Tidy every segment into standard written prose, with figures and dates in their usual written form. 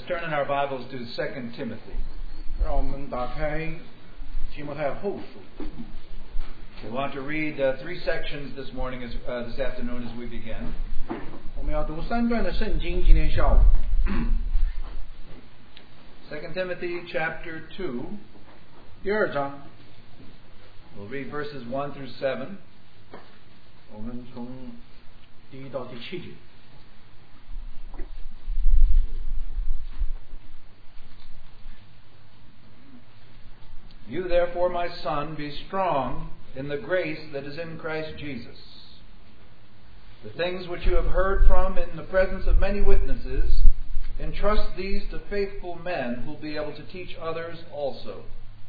turn in our Bibles to 2 Timothy. 让我们打开提摩太后书。 We want to read 3 sections this morning, this afternoon, as we begin. 我们要读3段的圣经，今天下午。 2 Timothy chapter 2. 第2章。 We'll read verses 1 through 7. 我们从第1到第7节。 You therefore, my son, be strong in the grace that is in Christ Jesus. The things which you have heard from in the presence of many witnesses, entrust these to faithful men who will be able to teach others also.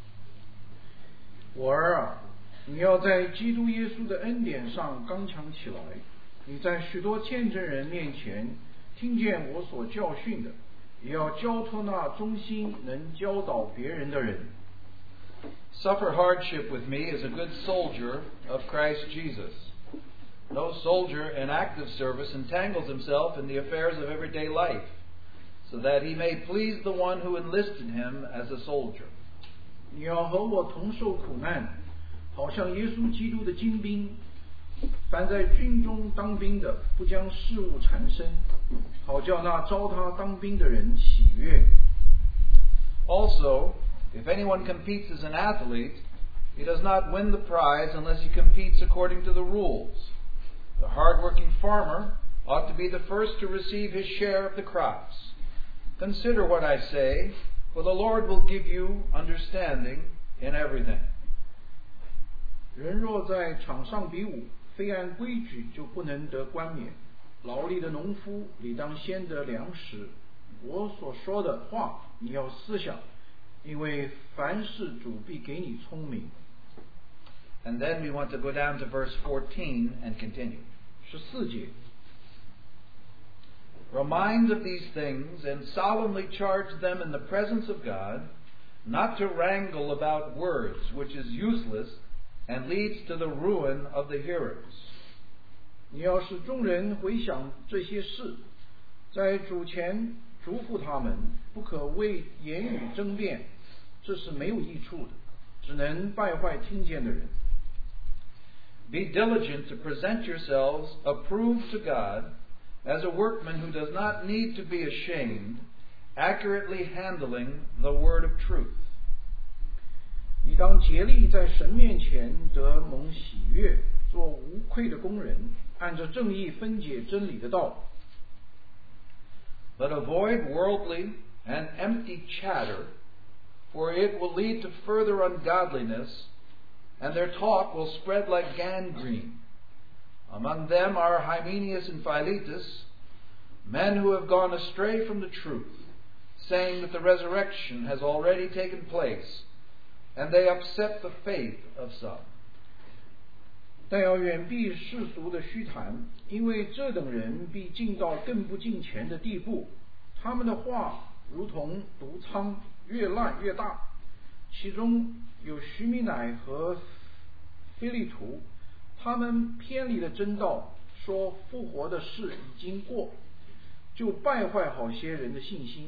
我儿啊，你要在基督耶稣的恩典上刚强起来。你在许多见证人面前听见我所教训的，也要交托那忠心能教导别人的人。 Suffer hardship with me as a good soldier of Christ Jesus. No soldier in active service entangles himself in the affairs of everyday life, so that he may please the one who enlisted him as a soldier. 你要和我同受苦难，好像耶稣基督的精兵。凡在军中当兵的，不将事物缠身，好叫那招他当兵的人喜悦。 Also, if anyone competes as an athlete, he does not win the prize unless he competes according to the rules. The hard-working farmer ought to be the first to receive his share of the crops. Consider what I say, for the Lord will give you understanding in everything. 人若在场上比武，非按规矩就不能得冠冕。劳力的农夫理当先得粮食。我所说的话，你要思想。 因为凡事主必给你聪明。 And then we want to go down to verse 14 and continue. 14节。 Remind of these things and solemnly charge them in the presence of God, not to wrangle about words, which is useless and leads to the ruin of the hearers. 你要使众人回想这些事，在主前嘱咐他们，不可为言语争辩，这是没有益处的，只能败坏听见的人。 Be diligent to present yourselves approved to God, as a workman who does not need to be ashamed, accurately handling the word of truth. 你当竭力在神面前得蒙喜悦，做无愧的工人，按着正义分解真理的道。 But avoid worldly and empty chatter, for it will lead to further ungodliness, and their talk will spread like gangrene. Among them are Hymenaeus and Philetus, men who have gone astray from the truth, saying that the resurrection has already taken place, and they upset the faith of some. 但要远避世俗的虚谈，因为这等人必进到更不敬虔的地步。他们的话如同毒疮，越烂越大。其中有徐米乃和菲利图，他们偏离了真道，说复活的事已经过，就败坏好些人的信心。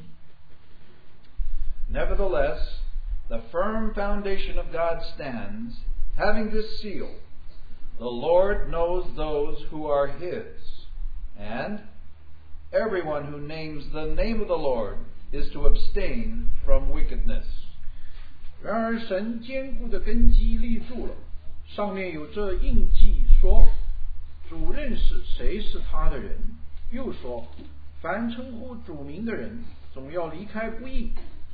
Nevertheless, the firm foundation of God stands, having this seal: The Lord knows those who are His, and everyone who names the name of the Lord is to abstain from wickedness. 然而神坚固的根基立住了，上面有这印记说：主认识谁是他的人。又说：凡称呼主名的人，总要离开不义。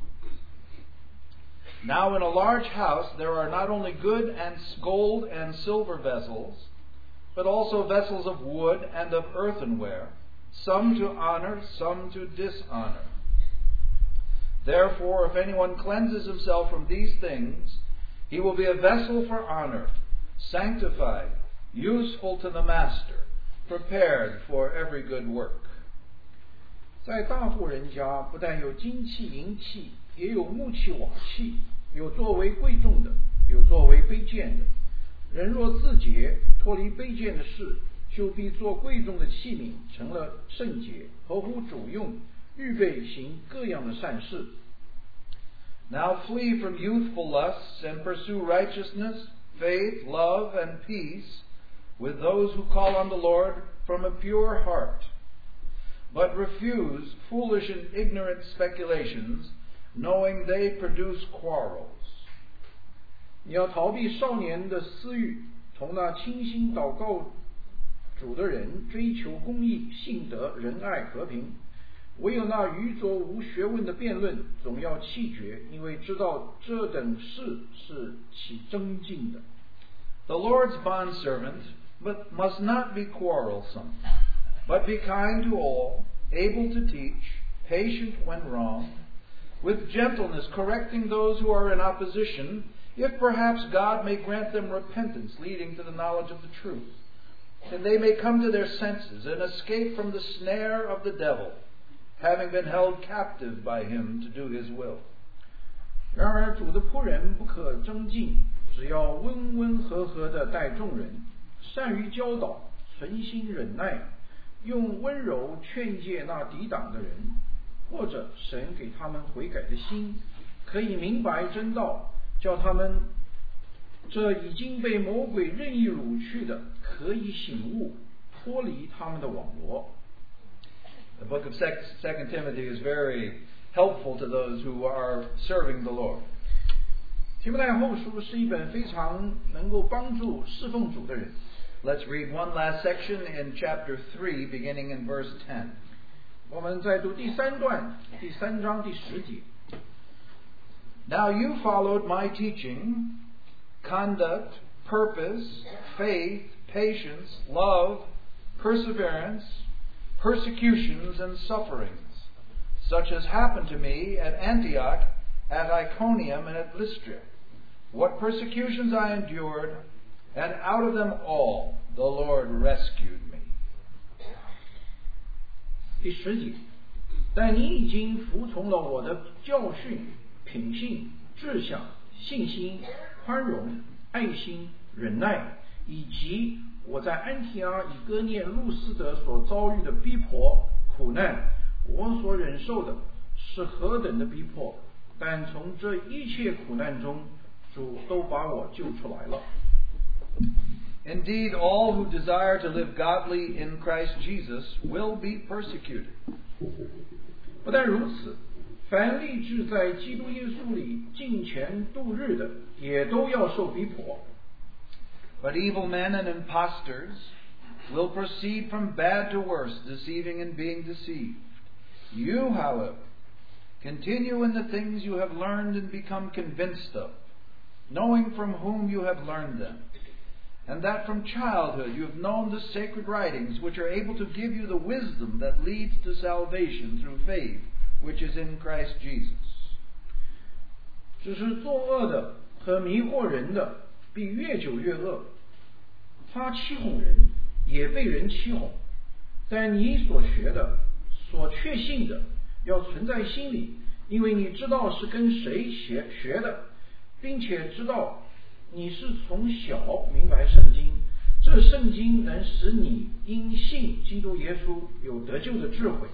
Now in a large house there are not only good and gold and silver vessels, but also vessels of wood and of earthenware, some to honor, some to dishonor. Therefore, if anyone cleanses himself from these things, he will be a vessel for honor, sanctified, useful to the master, prepared for every good work. 在大户人家，不但有金器银器，也有木器瓦器，有作为贵重的，有作为卑贱的。人若自洁，脱离卑贱的事，就必做贵重的器皿，成了圣洁，合乎主用， 预备行各样的善事。 Now flee from youthful lusts and pursue righteousness, faith, love, and peace with those who call on the Lord from a pure heart. But refuse foolish and ignorant speculations, knowing they produce quarrels. 你要逃避少年的私欲，从那清心祷告主的人追求公义、信德、仁爱、和平。唯有那愚拙无学问的辩论，总要弃绝，因为知道这等事是起争竞的。 The Lord's bondservant must not be quarrelsome, but be kind to all, able to teach, patient when wrong, with gentleness correcting those who are in opposition, if perhaps God may grant them repentance leading to the knowledge of the truth, and they may come to their senses and escape from the snare of the devil, having been held captive by him to do his will. 然而主的仆人不可争竞，只要温温和和地待众人，善于教导，存心忍耐，用温柔劝诫那抵挡的人，或者神给他们悔改的心，可以明白真道，叫他们这已经被魔鬼任意掳去的，可以醒悟，脱离他们的网罗。 The book of 2 Timothy is very helpful to those who are serving the Lord. 提摩太后书是一本非常能够帮助侍奉主的人。 Let's read one last section in chapter 3, beginning in verse 10. 我们再读第三段，第3章第10节。 Now you followed my teaching, conduct, purpose, faith, patience, love, perseverance, persecutions and sufferings, such as happened to me at Antioch, at Iconium, and at Lystra. What persecutions I endured, and out of them all the Lord rescued me. 第10节，但你已经服从了我的教训、品性、志向、信心、宽容、爱心、忍耐，以及我在安提阿、以哥念、路斯德所遭遇的逼迫、苦难，我所忍受的是何等的逼迫，但从这一切苦难中，主都把我救出来了。 Indeed, all who desire to live godly in Christ Jesus will be persecuted. 不但如此，凡立志在基督耶稣里敬虔度日的，也都要受逼迫。 But evil men and impostors will proceed from bad to worse, deceiving and being deceived. You, however, continue in the things you have learned and become convinced of, knowing from whom you have learned them, and that from childhood you have known the sacred writings, which are able to give you the wisdom that leads to salvation through faith, which is in Christ Jesus. 只是作恶的和迷惑人的，必越久越恶。他欺哄人，也被人欺哄。但你所学的、所确信的，要存在心里，因为你知道是跟谁学的，并且知道你是从小明白圣经。这圣经能使你因信基督耶稣有得救的智慧。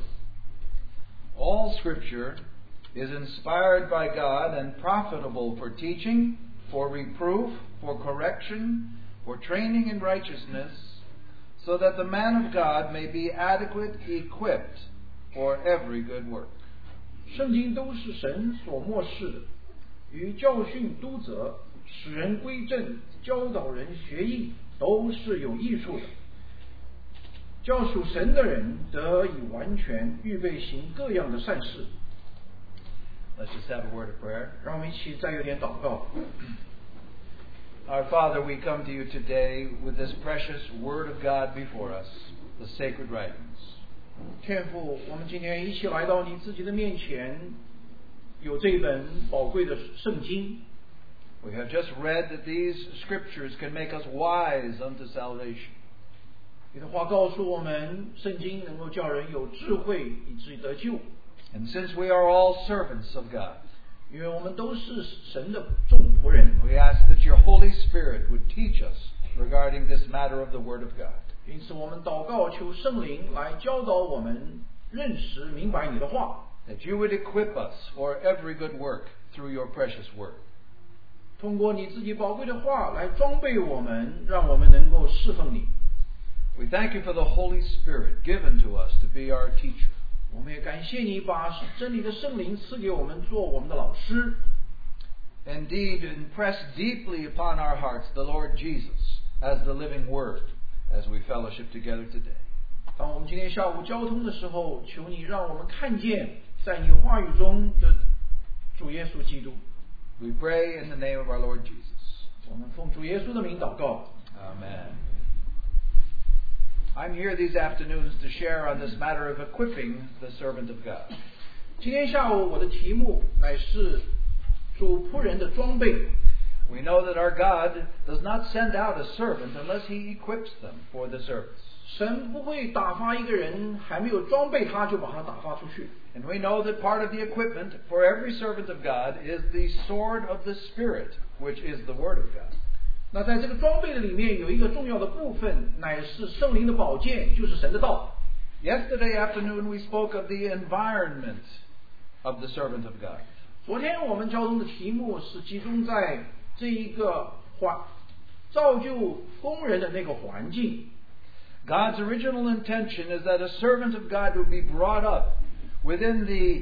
All Scripture is inspired by God and profitable for teaching, for reproof, for correction, for training in righteousness, so that the man of God may be adequate, equipped for every good work. 圣经都是神所默示的，与教训、督责、使人归正、教导人学艺，都是有益处的。叫属神的人得以完全，预备行各样的善事。 Let's just have a word of prayer. 让我们一起再有点祷告。 Our Father, we come to you today with this precious Word of God before us, the sacred writings. 天父，我们今天一起来到你自己的面前，有这本宝贵的圣经。 We have just read that these scriptures can make us wise unto salvation. 你的话告诉我们，圣经能够叫人有智慧，以至于得救。 And since we are all servants of God, 因为我们都是神的众仆人， we ask that your Holy Spirit would teach us regarding this matter of the Word of God. 因此我们祷告，求圣灵来教导我们认识明白你的话， that you would equip us for every good work through your precious word. 通过你自己宝贵的话来装备我们，让我们能够侍奉你。 We thank you for the Holy Spirit given to us to be our teacher. 我们也感谢你把真理的圣灵赐给我们做我们的老师。 Indeed, impress deeply upon our hearts the Lord Jesus as the living word as we fellowship together today. 当我们今天下午交通的时候，求你让我们看见在你话语中的主耶稣基督。 We pray in the name of our Lord Jesus. 我们奉主耶稣的名祷告。 Amen. I'm here these afternoons to share on this matter of equipping the servant of God. 今天下午我的题目乃是主仆人的装备。 We know that our God does not send out a servant unless he equips them for the service. 神不会打发一个人还没有装备他就把他打发出去。 And we know that part of the equipment for every servant of God is the sword of the Spirit, which is the Word of God. 那在这个装备的里面有一个重要的部分，乃是圣灵的宝剑，就是神的道。 Yesterday afternoon we spoke of the environment of the servant of God. 昨天我们交通的题目是集中在这一个造就工人的那个环境。 God's original intention is that a servant of God would be brought up within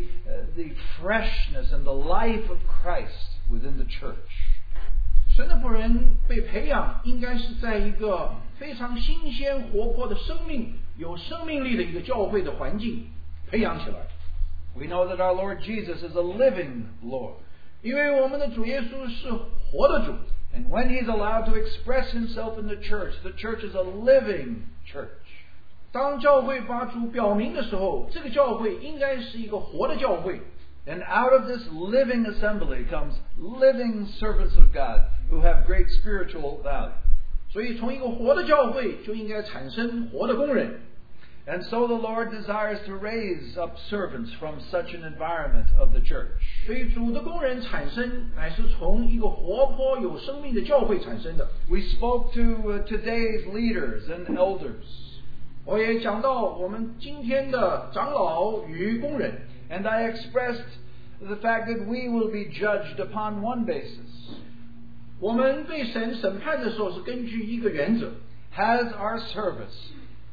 the freshness and the life of Christ within the church. 神的仆人被培养，应该是在一个非常新鲜活泼的生命、有生命力的一个教会的环境培养起来。 We know that our Lord Jesus is a living Lord. 因为我们的主耶稣是活的主。 And when he's allowed to express himself in the church is a living church. 当教会把主表明的时候，这个教会应该是一个活的教会。 And out of this living assembly comes living servants of God who have great spiritual value. 所以从一个活的教会就应该产生活的工人。 And so the Lord desires to raise up servants from such an environment of the church. 所以主的工人产生乃是从一个活泼有生命的教会产生的。 We spoke to today's leaders and elders. 我也讲到我们今天的长老与工人。 And I expressed the fact that we will be judged upon one basis. 我们被神审判的时候是根据一个原则。 Has our service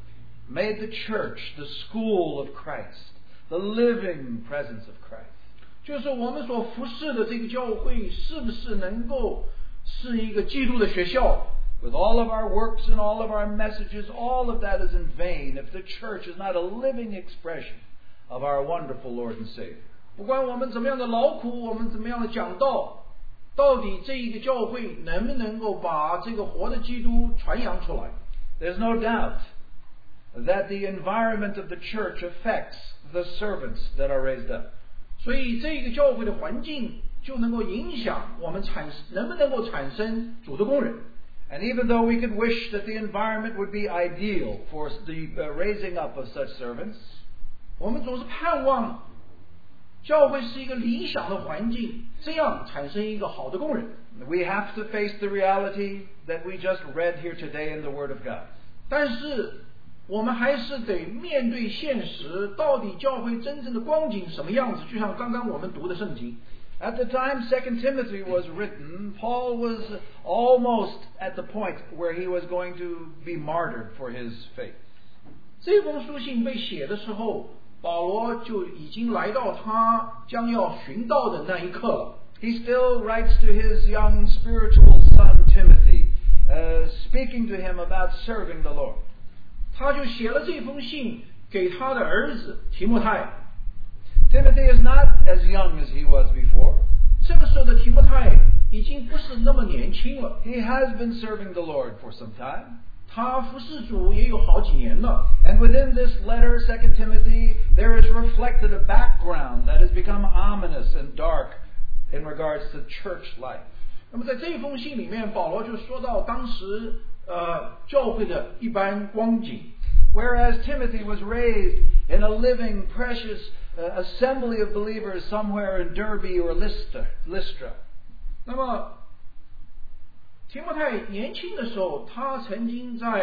made the church the school of Christ, the living presence of Christ? 就是我们所服侍的这个教会是不是能够是一个基督的学校？ With all of our works and all of our messages, all of that is in vain if the church is not a living expression of our wonderful Lord and Savior. 不管我们怎么样的劳苦，我们怎么样的讲道，到底这一个教会能不能够把这个活的基督传扬出来？ There's no doubt that the environment of the church affects the servants that are raised up. 所以这个教会的环境就能够影响我们能不能够产生主的工人。 And even though we could wish that the environment would be ideal for the raising up of such servants, 我们总是盼望教会是一个理想的环境，这样产生一个好的工人。 we have to face the reality that we just read here today in the Word of God. 但是我们还是得面对现实，到底教会真正的光景什么样子？就像刚刚我们读的圣经。 At the time 2 Timothy was written, Paul was almost at the point where he was going to be martyred for his faith. 这封书信被写的时候，保罗就已经来到他将要殉道的那一刻了。 He still writes to his young spiritual son Timothy, speaking to him about serving the Lord. 他就写了这封信给他的儿子提摩太。 Timothy is not as young as he was before. 这个时候的提摩太已经不是那么年轻了。 He has been serving the Lord for some time. 他服侍主也有好几年了。 And within this letter, 2 Timothy, there is reflected a background that has become ominous and dark in regards to church life. 那么在这封信里面，保罗就说到当时教会的一般光景。 Whereas Timothy was raised in a living, precious assembly of believers somewhere in Derbe or Lystra. 那么提摩太年轻的时候，他曾经在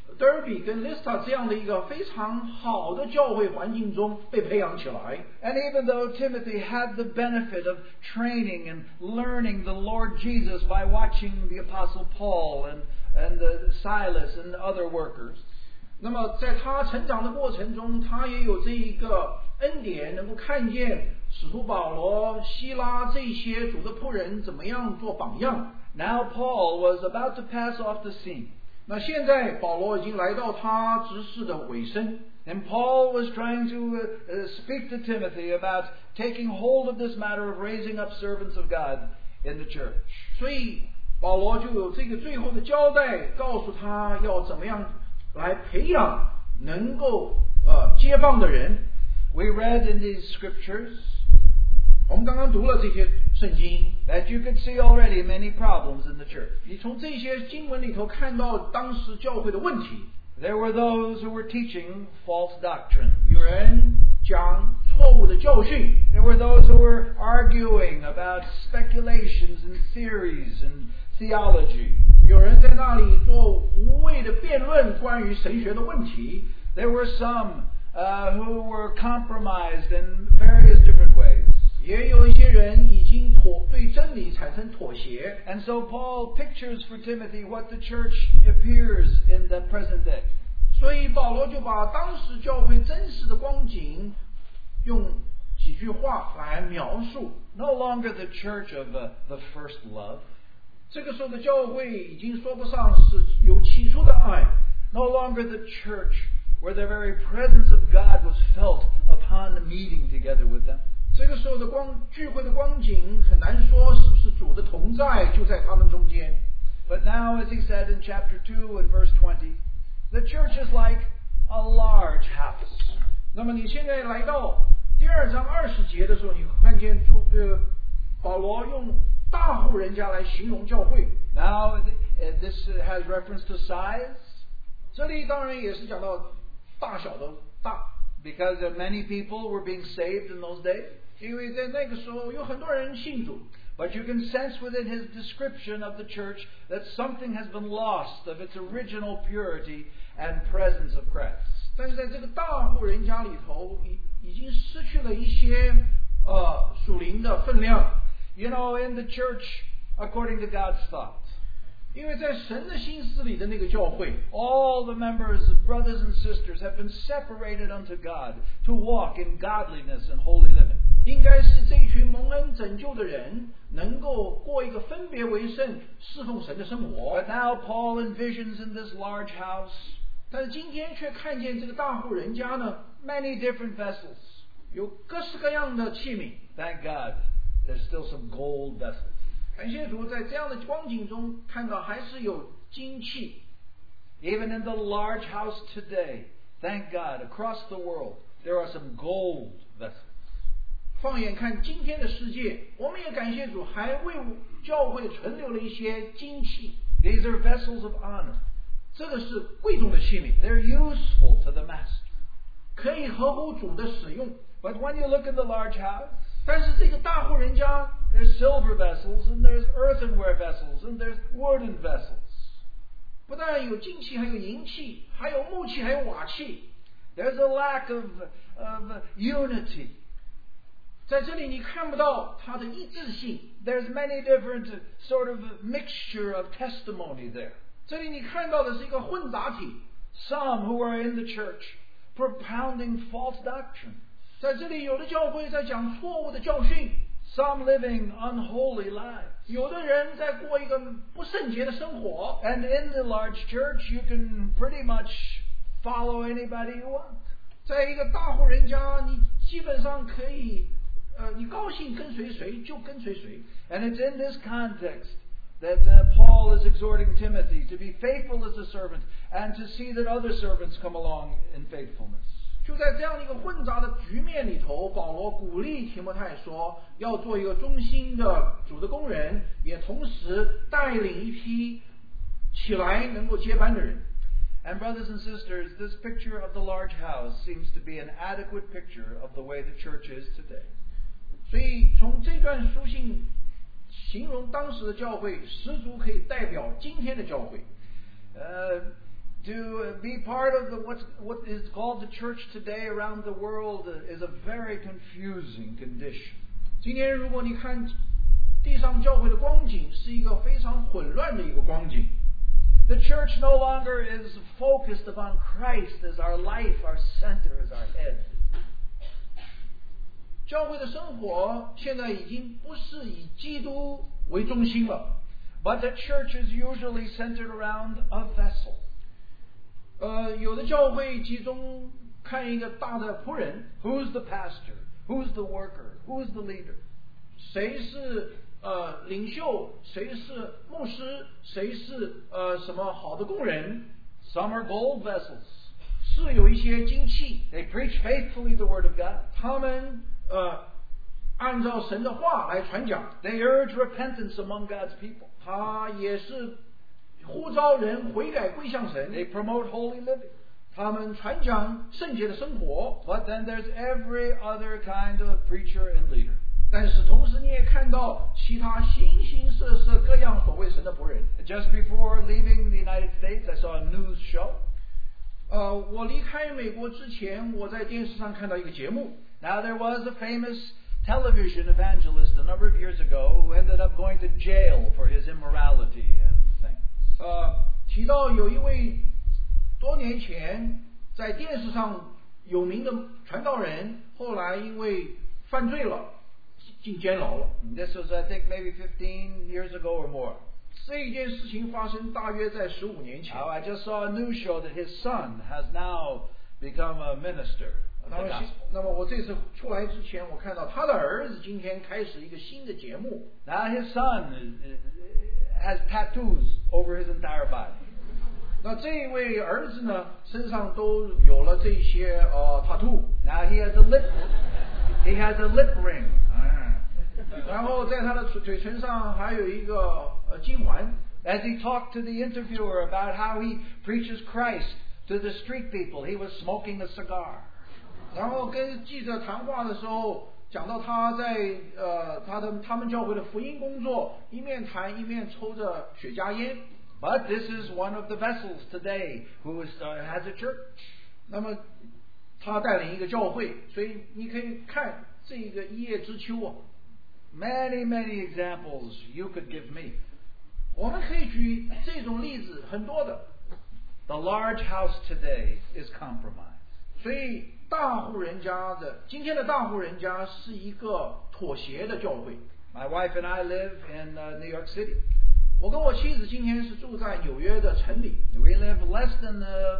德尔比跟 Lystra 这样的一个非常好的教会环境中被培养起来。 And even though Timothy had the benefit of training and learning the Lord Jesus by watching the Apostle Paul and Silas and other workers, 那么在他成长的过程中，他也有这一个恩典，能够看见使徒保罗、希拉这些主的仆人怎么样做榜样。 Now Paul was about to pass off the scene. 那现在保罗已经来到他执事的尾声。 And Paul was trying to speak to Timothy about taking hold of this matter of raising up servants of God in the church. 所以保罗就有这个最后的交代，告诉他要怎么样来培养能够接棒的人。 We read in these scriptures, 我们刚刚读了这些圣经 that you could see already many problems in the church. 你从这些经文里头看到当时教会的问题。 There were those who were teaching false doctrine. 有人讲错误的教训。 There were those who were arguing about speculations and theories and theology. 有人在那里做无谓的辩论关于神学的问题。 There were some who were compromised in various different ways. 也有一些人已经对真理产生妥协。 And so Paul pictures for Timothy what the church appears in the present day. 所以保罗就把当时教会真实的光景用几句话来描述。 No longer the church of the first love. 这个时候的教会已经说不上是有起初的爱。 No longer the church where the very presence of God was felt upon meeting together with them. 这个时候的聚会的光景很难说是不是主的同在就在他们中间。 But now, as he said in chapter 2 and verse 20, the church is like a large house. 那么你现在来到第2章20节的时候，你看见保罗用大户人家来形容教会。 Now, this has reference to size. 这里当然也是讲到大小的大。 Because many people were being saved in those days. 因为在那个时候有很多人信主。 But you can sense within his description of the church that something has been lost of its original purity and presence of Christ. 但是在这个大户人家里头，已经失去了一些属灵的分量。 You know, in the church, according to God's thought, 因为在神的心思里的那个教会， all the members, brothers and sisters, have been separated unto God to walk in godliness and holy living. 应该是这一群蒙恩拯救的人能够过一个分别为圣、侍奉神的生活。 But now Paul envisions in this large house 但是今天却看见这个大户人家呢， many different vessels. 有各式各样的器皿。 Thank God, there's still some gold vessels. 感谢主，在这样的光景中看到还是有金器。 Even in the large house today, thank God, across the world, there are some gold vessels. 放眼看今天的世界，我们也感谢主，还为教会存留了一些金器。 These are vessels of honor. 这个是贵重的器皿， They're useful to the master. 可以合乎主的使用。 But when you look in the large house, 但是这个大户人家， there's silver vessels, and there's earthenware vessels, and there's wooden vessels. 不但有金器，还有银器，还有木器，还有瓦器。 There's a lack of unity. 在这里你看不到它的一致性。 There's many different sort of mixture of testimony there. 这里你看到的是一个混杂体。 Some who are in the church propounding false doctrine. 在这里有的教会在讲错误的教训。 Some living unholy lives. 有的人在过一个不圣洁的生活。 And in the large church, you can pretty much follow anybody you want. 在一个大户人家，你基本上可以，你高兴跟随谁就跟随谁。 And it's in this context that Paul is exhorting Timothy to be faithful as a servant and to see that other servants come along in faithfulness. 就在这样的一个混杂的局面里头，保罗鼓励提摩太说，要做一个忠心的主的工人，也同时带领一批起来能够接班的人。 And brothers and sisters, this picture of the large house seems to be an adequate picture of the way the church is today. 所以从这段书信形容当时的教会，十足可以代表今天的教会。 To be part of what is called the church today around the world is a very confusing condition. 今天如果你看地上教会的光景，是一个非常混乱的一个光景。 The church no longer is focused upon Christ as our life, our center, as our head. 教会的生活现在已经不是以基督为中心了。 But the church is usually centered around a vessel. 有的教会集中看一个大的仆人 Who's the pastor? Who's the worker? Who's the leader? 谁是领袖，谁是牧师，谁是什么好的工人。 Some are gold vessels. 是有一些金器， They preach faithfully the word of God. 他们按照神的话来传讲， They urge repentance among God's people. 他也是呼召人悔改归向神， They promote holy living. 他们传讲圣洁的生活。 But then there's every other kind of preacher and leader. 但是同时你也看到其他形形色色各样所谓神的仆人。 Just before leaving the United States, I saw a news show. 我离开美国之前，我在电视上看到一个节目。 Now there was a famous television evangelist a number of years ago who ended up going to jail for his immorality and things. 提到有一位多年前在电视上有名的传道人，后来因为犯罪了，进监牢了。 This was, I think, maybe 15 years ago or more. 这一件事情发生大约在15年前。 Now, I just saw a news show that his son has now become a minister of the gospel. 那么我这次出来之前，我看到他的儿子今天开始一个新的节目。 Now his son has tattoos over his entire body. 那这一位儿子呢，身上都有了这些tattoo。 Now he has a lip ring. 然后在他的嘴唇上还有一个金环。 As he talked to the interviewer about how he preaches Christ to the street people, he was smoking a cigar. 然后跟记者谈话的时候，讲到他在他们教会的福音工作，一面谈一面抽着雪茄烟。 But this is one of the vessels today who has a church. 那么他带领一个教会，所以你可以看这个一叶知秋啊。 Many examples you could give me. 我们可以举这种例子很多的。 The large house today is compromised. 所以今天的大户人家是一个妥协的教会。 My wife and I live in New York City. 我跟我妻子今天是住在纽约的城里。 We live less than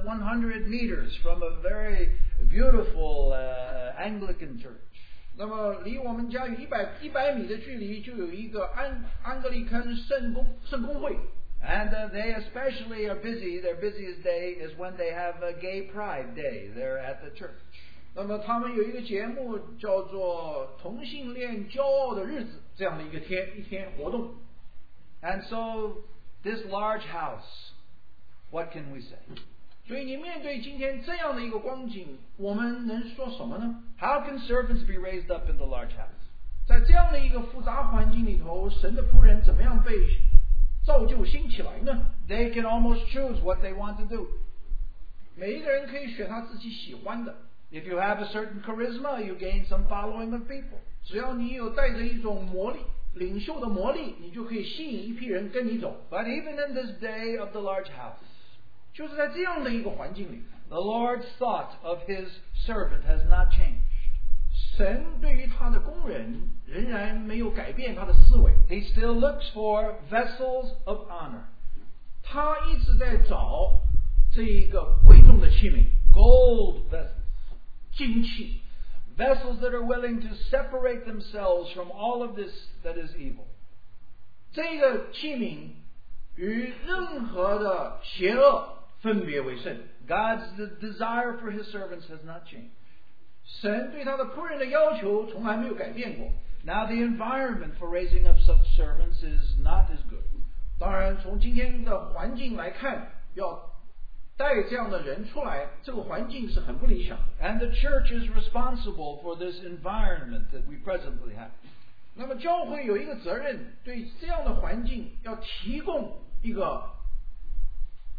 100 meters from a very beautiful Anglican church. 那么离我们家有100米的距离，就有一个安格利康圣公会。 And they especially are busy. Their busiest day is when they have a gay pride day. They're at the church. 那么他们有一个节目叫做同性恋骄傲的日子，这样的一天活动。 And so this large house, what can we say? 所以你面对今天这样的一个光景，我们能说什么呢？ How can servants be raised up in the large house? 在这样的一个复杂环境里头，神的仆人怎么样被造就兴起来呢？ They can almost choose what they want to do. 每一个人可以选他自己喜欢的。 If you have a certain charisma, you gain some following of people. 只要你有带着一种魔力，领袖的魔力，你就可以吸引一批人跟你走。 But even in this day of the large house, 就是在这样的一个环境里， the Lord's thought of His servant has not changed. 神对于他的工人仍然没有改变他的思维。 He still looks for vessels of honor. 他一直在找这一个贵重的器皿， Gold vessels. 金器， Vessels that are willing to separate themselves from all of this that is evil. 这个器皿与任何的邪恶分别为圣。 God's desire for His servants has not changed. 神对他的仆人的要求从来没有改变过。 Now the environment for raising up such servants is not as good. 当然，从今天的环境来看，要带这样的人出来，这个环境是很不理想的。 And the church is responsible for this environment that we presently have. 那么教会有一个责任，对这样的环境要提供一个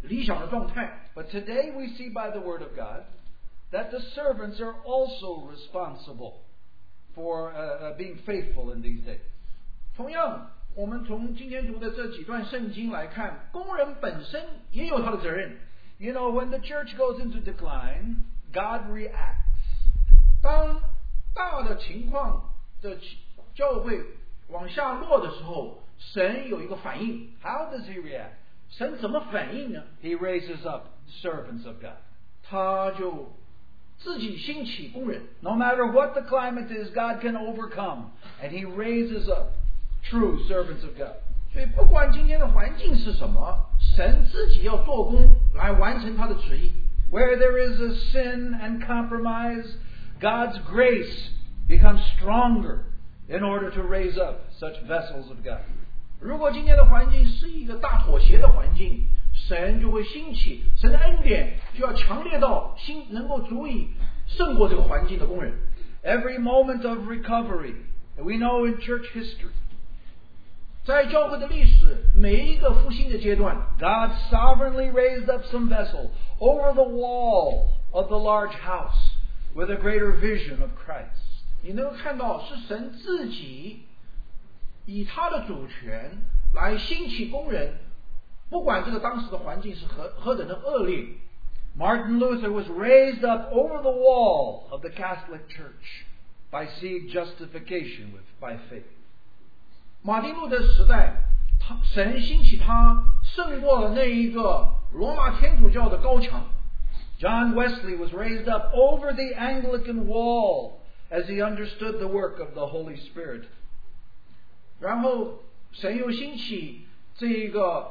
理想的状态。 But today we see by the Word of God that the servants are also responsible for being faithful in these days. 同样，我们从今天读的这几段圣经来看，工人本身也有他的责任。 You know, when the church goes into decline, God reacts. 当大的情况的教会往下落的时候，神有一个反应。 How does He react? 神怎么反应呢？ He raises up servants of God. 他就自己兴起工人。 No matter what the climate is, God can overcome, and He raises up true servants of God. 所以不管今天的环境是什么，神自己要做工来完成他的旨意。 Where there is a sin and compromise, God's grace becomes stronger in order to raise up such vessels of God. 如果今天的环境是一个大妥协的环境，神就会兴起，神的恩典就要强烈到能够足以胜过这个环境的工人。 Every moment of recovery, we know in church history, 在教会的历史每一个复兴的阶段， God sovereignly raised up some vessel over the wall of the large house with a greater vision of Christ. 你能够看到是神自己以他的主权来兴起工人，不管这个当时的环境是何等的恶劣。 Martin Luther was raised up over the wall of the Catholic Church by seeing justification by faith. 马丁路德时代，神兴起他胜过了那一个罗马天主教的高墙。 John Wesley was raised up over the Anglican wall as he understood the work of the Holy Spirit. 然后神又兴起这个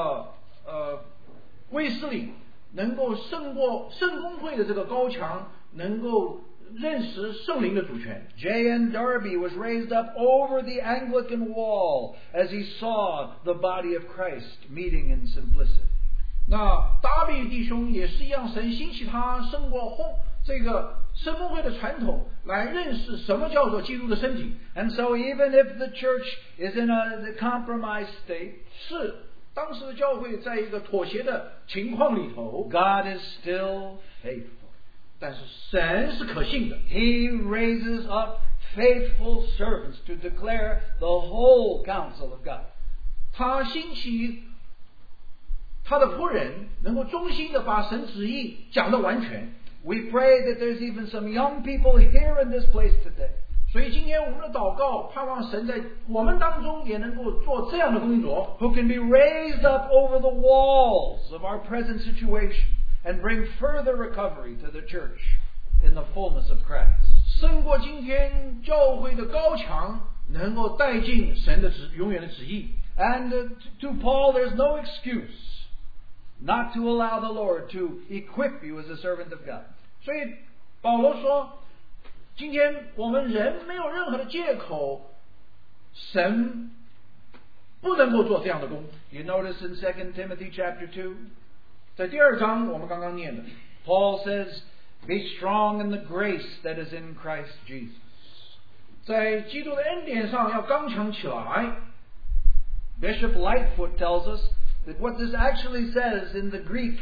卫斯理，能够胜过圣公会的这个高墙，能够认识圣灵的主权。 J.N. Darby was raised up over the Anglican wall as he saw the body of Christ meeting in simplicity. 那达比弟兄也是一样，神兴起他胜过这个圣公会的传统，来认识什么叫做基督的身体。 And so even if the church is in a compromised state, 是当时的教会在一个妥协的情况里头， God is still faithful. 但是神是可信的。 He raises up faithful servants to declare the whole counsel of God. 他兴起他的仆人，能够忠心的把神旨意讲得完全。 We pray that there's even some young people here in this place today 所以今天我们的祷告，盼望神在我们当中也能够做这样的工作， who can be raised up over the walls of our present situation and bring further recovery to the church in the fullness of Christ. 胜过今天教会的高墙，能够带进神的永远的旨意。 And to Paul, there's no excuse not to allow the Lord to equip you as a servant of God. 所以保罗说，今天我们人没有任何的借口，神不能够做这样的工。 You notice in 2 Timothy chapter 2, 在第2章我们刚刚念的， Paul says, be strong in the grace that is in Christ Jesus. 在基督的恩典上要刚强起来。 Bishop Lightfoot tells us that what this actually says in the Greek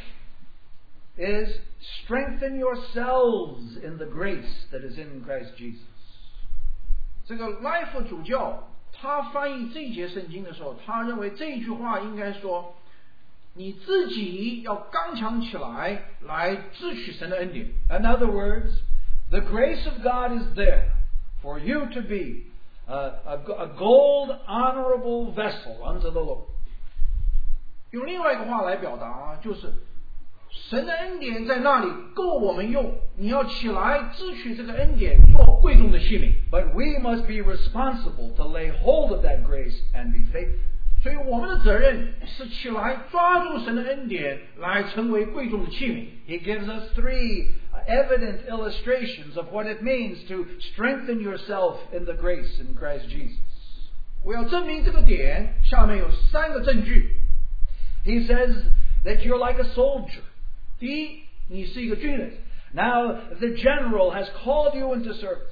is strengthen yourselves in the grace that is in Christ Jesus. 这个莱夫主教他翻译这一节圣经的时候，他认为这一句话应该说，你自己要刚强起来，来支取神的恩典。 In other words, the grace of God is there for you to be a gold honorable vessel unto the Lord. 用另外一个话来表达，就是神的恩典在那里够我们用，你要起来支取这个恩典，做贵重的器皿。 But we must be responsible to lay hold of that grace and be faithful. 所以我们的责任是起来抓住神的恩典，来成为贵重的器皿。 He gives us 3 evident illustrations of what it means to strengthen yourself in the grace in Christ Jesus. 我要证明这个点，下面有3个证据。 He says that you're like a soldier. 第一，你是一个军人。 Now the general has called you into service.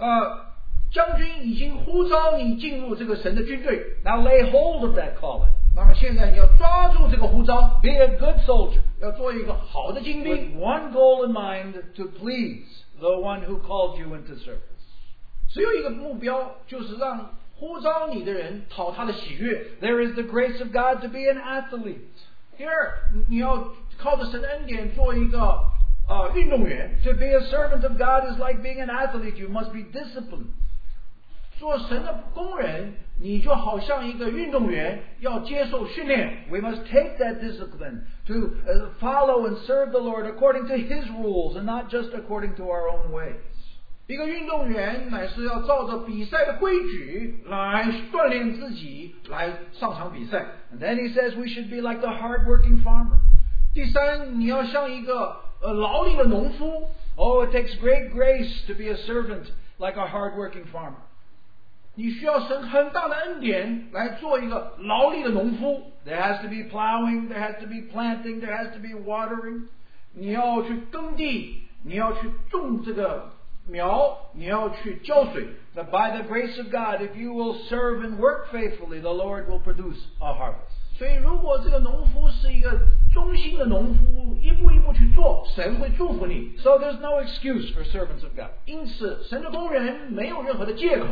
将军已经呼召你进入这个神的军队。 Now lay hold of that calling. 那么现在你要抓住这个呼召， Be a good soldier 要做一个好的精 with 兵， one goal in mind, to please the one who called you into service. 只有一个目标，就是让呼召你的人讨他的喜悦。 There is the grace of God to be an athlete. 第二，你要靠着神的恩典做一个运动员。 To be a servant of God is like being an athlete. You must be disciplined. 做神的工人，你就好像一个运动员，要接受训练。 We must take that discipline to follow and serve the Lord according to His rules and not just according to our own ways. 一个运动员乃是要照着比赛的规矩来锻炼自己，来上场比赛。 And then he says we should be like the hard-working farmer. 第三，你要像一个劳力的农夫。 Oh, it takes great grace to be a servant like a hard-working farmer. 你需要神很大的恩典来做一个劳力的农夫。 There has to be plowing, there has to be planting, there has to be watering. 你要去耕地，你要去种这个苗，你要去浇水。 But by the grace of God, if you will serve and work faithfully, the Lord will produce a harvest. 所以，如果这个农夫是一个忠心的农夫，一步一步去做，神会祝福你。 So there's no excuse for servants of God. 因此，神的工人没有任何的借口。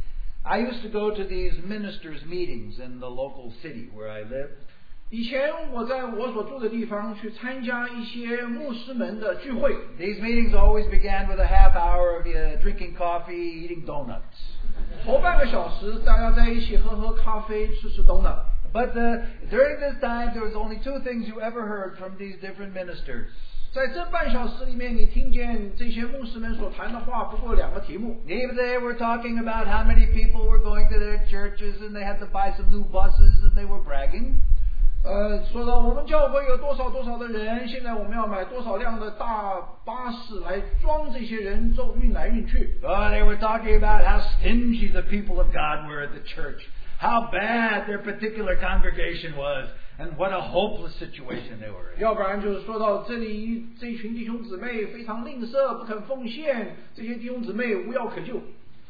I used to go to these ministers' meetings in the local city where I lived. 以前我在我所住的地方去参加一些牧师们的聚会。 These meetings always began with a half hour of drinking coffee, eating donuts. 头半个小时，大家在一起喝咖啡，吃donut。 But during this time, there was only two things you ever heard from these different ministers. 在这半小时里面，你听见这些牧师们所谈的话，不过两个题目。 Even they were talking about how many people were going to their churches and they had to buy some new buses and they were bragging. 说到我们教会有多少的人，现在我们要买多少辆的大巴士来装这些人，运来运去。 They were talking about how stingy the people of God were at the church, how bad their particular congregation was, and what a hopeless situation they were in. 要不然就是说到这里，这一群弟兄姊妹非常吝啬，不肯奉献，这些弟兄姊妹无药可救。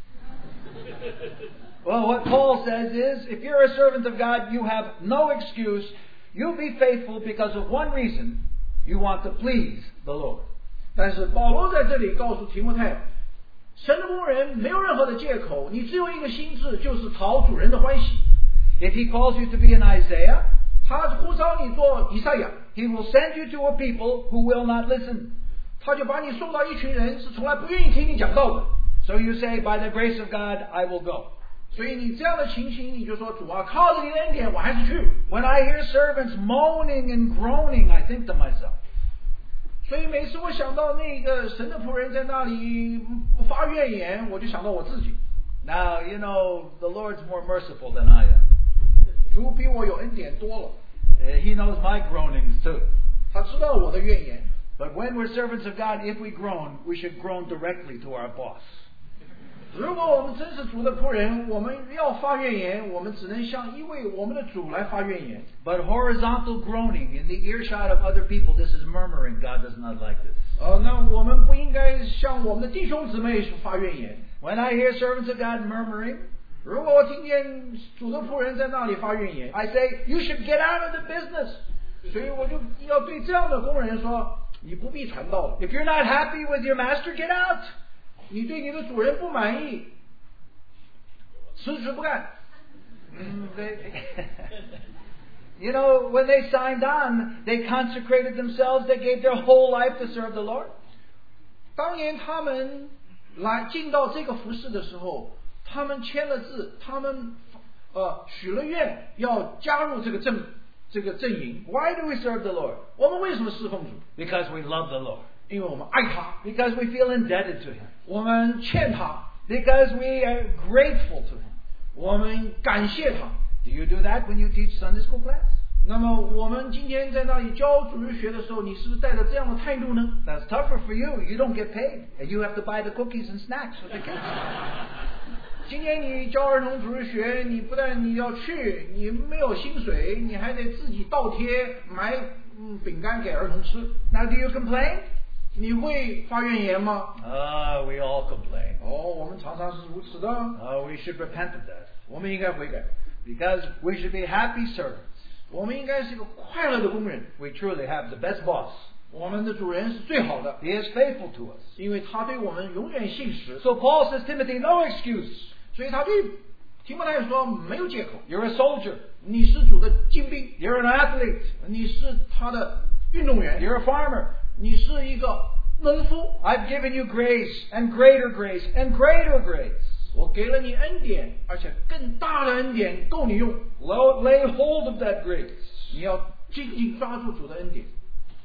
Well, what Paul says is, if you're a servant of God, you have no excuse. You'll be faithful because of one reason: you want to please the Lord. 但是保罗在这里告诉提摩太，神的工人没有任何的借口，你只有一个心志，就是讨主人的欢喜。 If he calls you to be an Isaiah, 他呼召你做以赛亚， he will send you to a people who will not listen. 他就把你送到一群人是从来不愿意听你讲道的。 So you say, by the grace of God, I will go. 所以你这样的情形，你就说主啊，靠着你的恩典，我还是去。 When I hear servants moaning and groaning, I think to myself, 所以每次我想到那个神的仆人在那里不发怨言，我就想到我自己。 now, you know, the Lord's more merciful than I am. 主比我有恩典多了， He knows my groanings too. 他知道我的怨言。 But when we're servants of God, if we groan, we should groan directly to our boss. 如果我们真是主的仆人，我们要发怨言，我们只能向一位我们的主来发怨言。 But horizontal groaning in the earshot of other people, this is murmuring. God does not like this. 那我们不应该向我们的弟兄姊妹发怨言。 When I hear servants of God murmuring, 如果我听见主的仆人在那里发怨言， I say, you should get out of the business. 所以我就要对这样的工人说，你不必传道了。 If you're not happy with your master, get out. 你对你的主人不满意，辞职不干。 You know, when they signed on, they consecrated themselves. They gave their whole life to serve the Lord. 当年他们来进到这个服事的时候，他们签了字，他们许了愿，要加入这个阵营。 Why do we serve the Lord? 我们为什么侍奉主？ Because we love the Lord. 因为我们爱他， Because we feel indebted to Him. 我们欠他， Because we are grateful to Him. 我们感谢他。 Do you do that when you teach Sunday school class? 那么我们今天在那里教主日学的时候，你是不是带着这样的态度呢？ That's tougher for you. You don't get paid. And you have to buy the cookies and snacks for the kids. 今天你教儿童主日学，你不但你要去，你没有薪水，你还得自己倒贴买饼干给儿童吃。 Now, do you complain? 你会发怨言吗？ We all complain. 我们常常是如此的。 We should repent of that. 我们应该悔改， Because we should be happy servants. 我们应该是一个快乐的工人。 We truly have the best boss. 我们的主人是最好的， He is faithful to us. 因为他对我们永远信实。 So Paul says, Timothy, no excuse. 所以他对提摩太说没有借口。 You're a soldier. 你是主的精兵， You're an athlete. 你是他的运动员， You're a farmer. 你是一个农夫。 I've given you grace and greater grace and greater grace. 我给了你恩典，而且更大的恩典够你用。 Lay hold of that grace. 你要紧紧抓住主的恩典。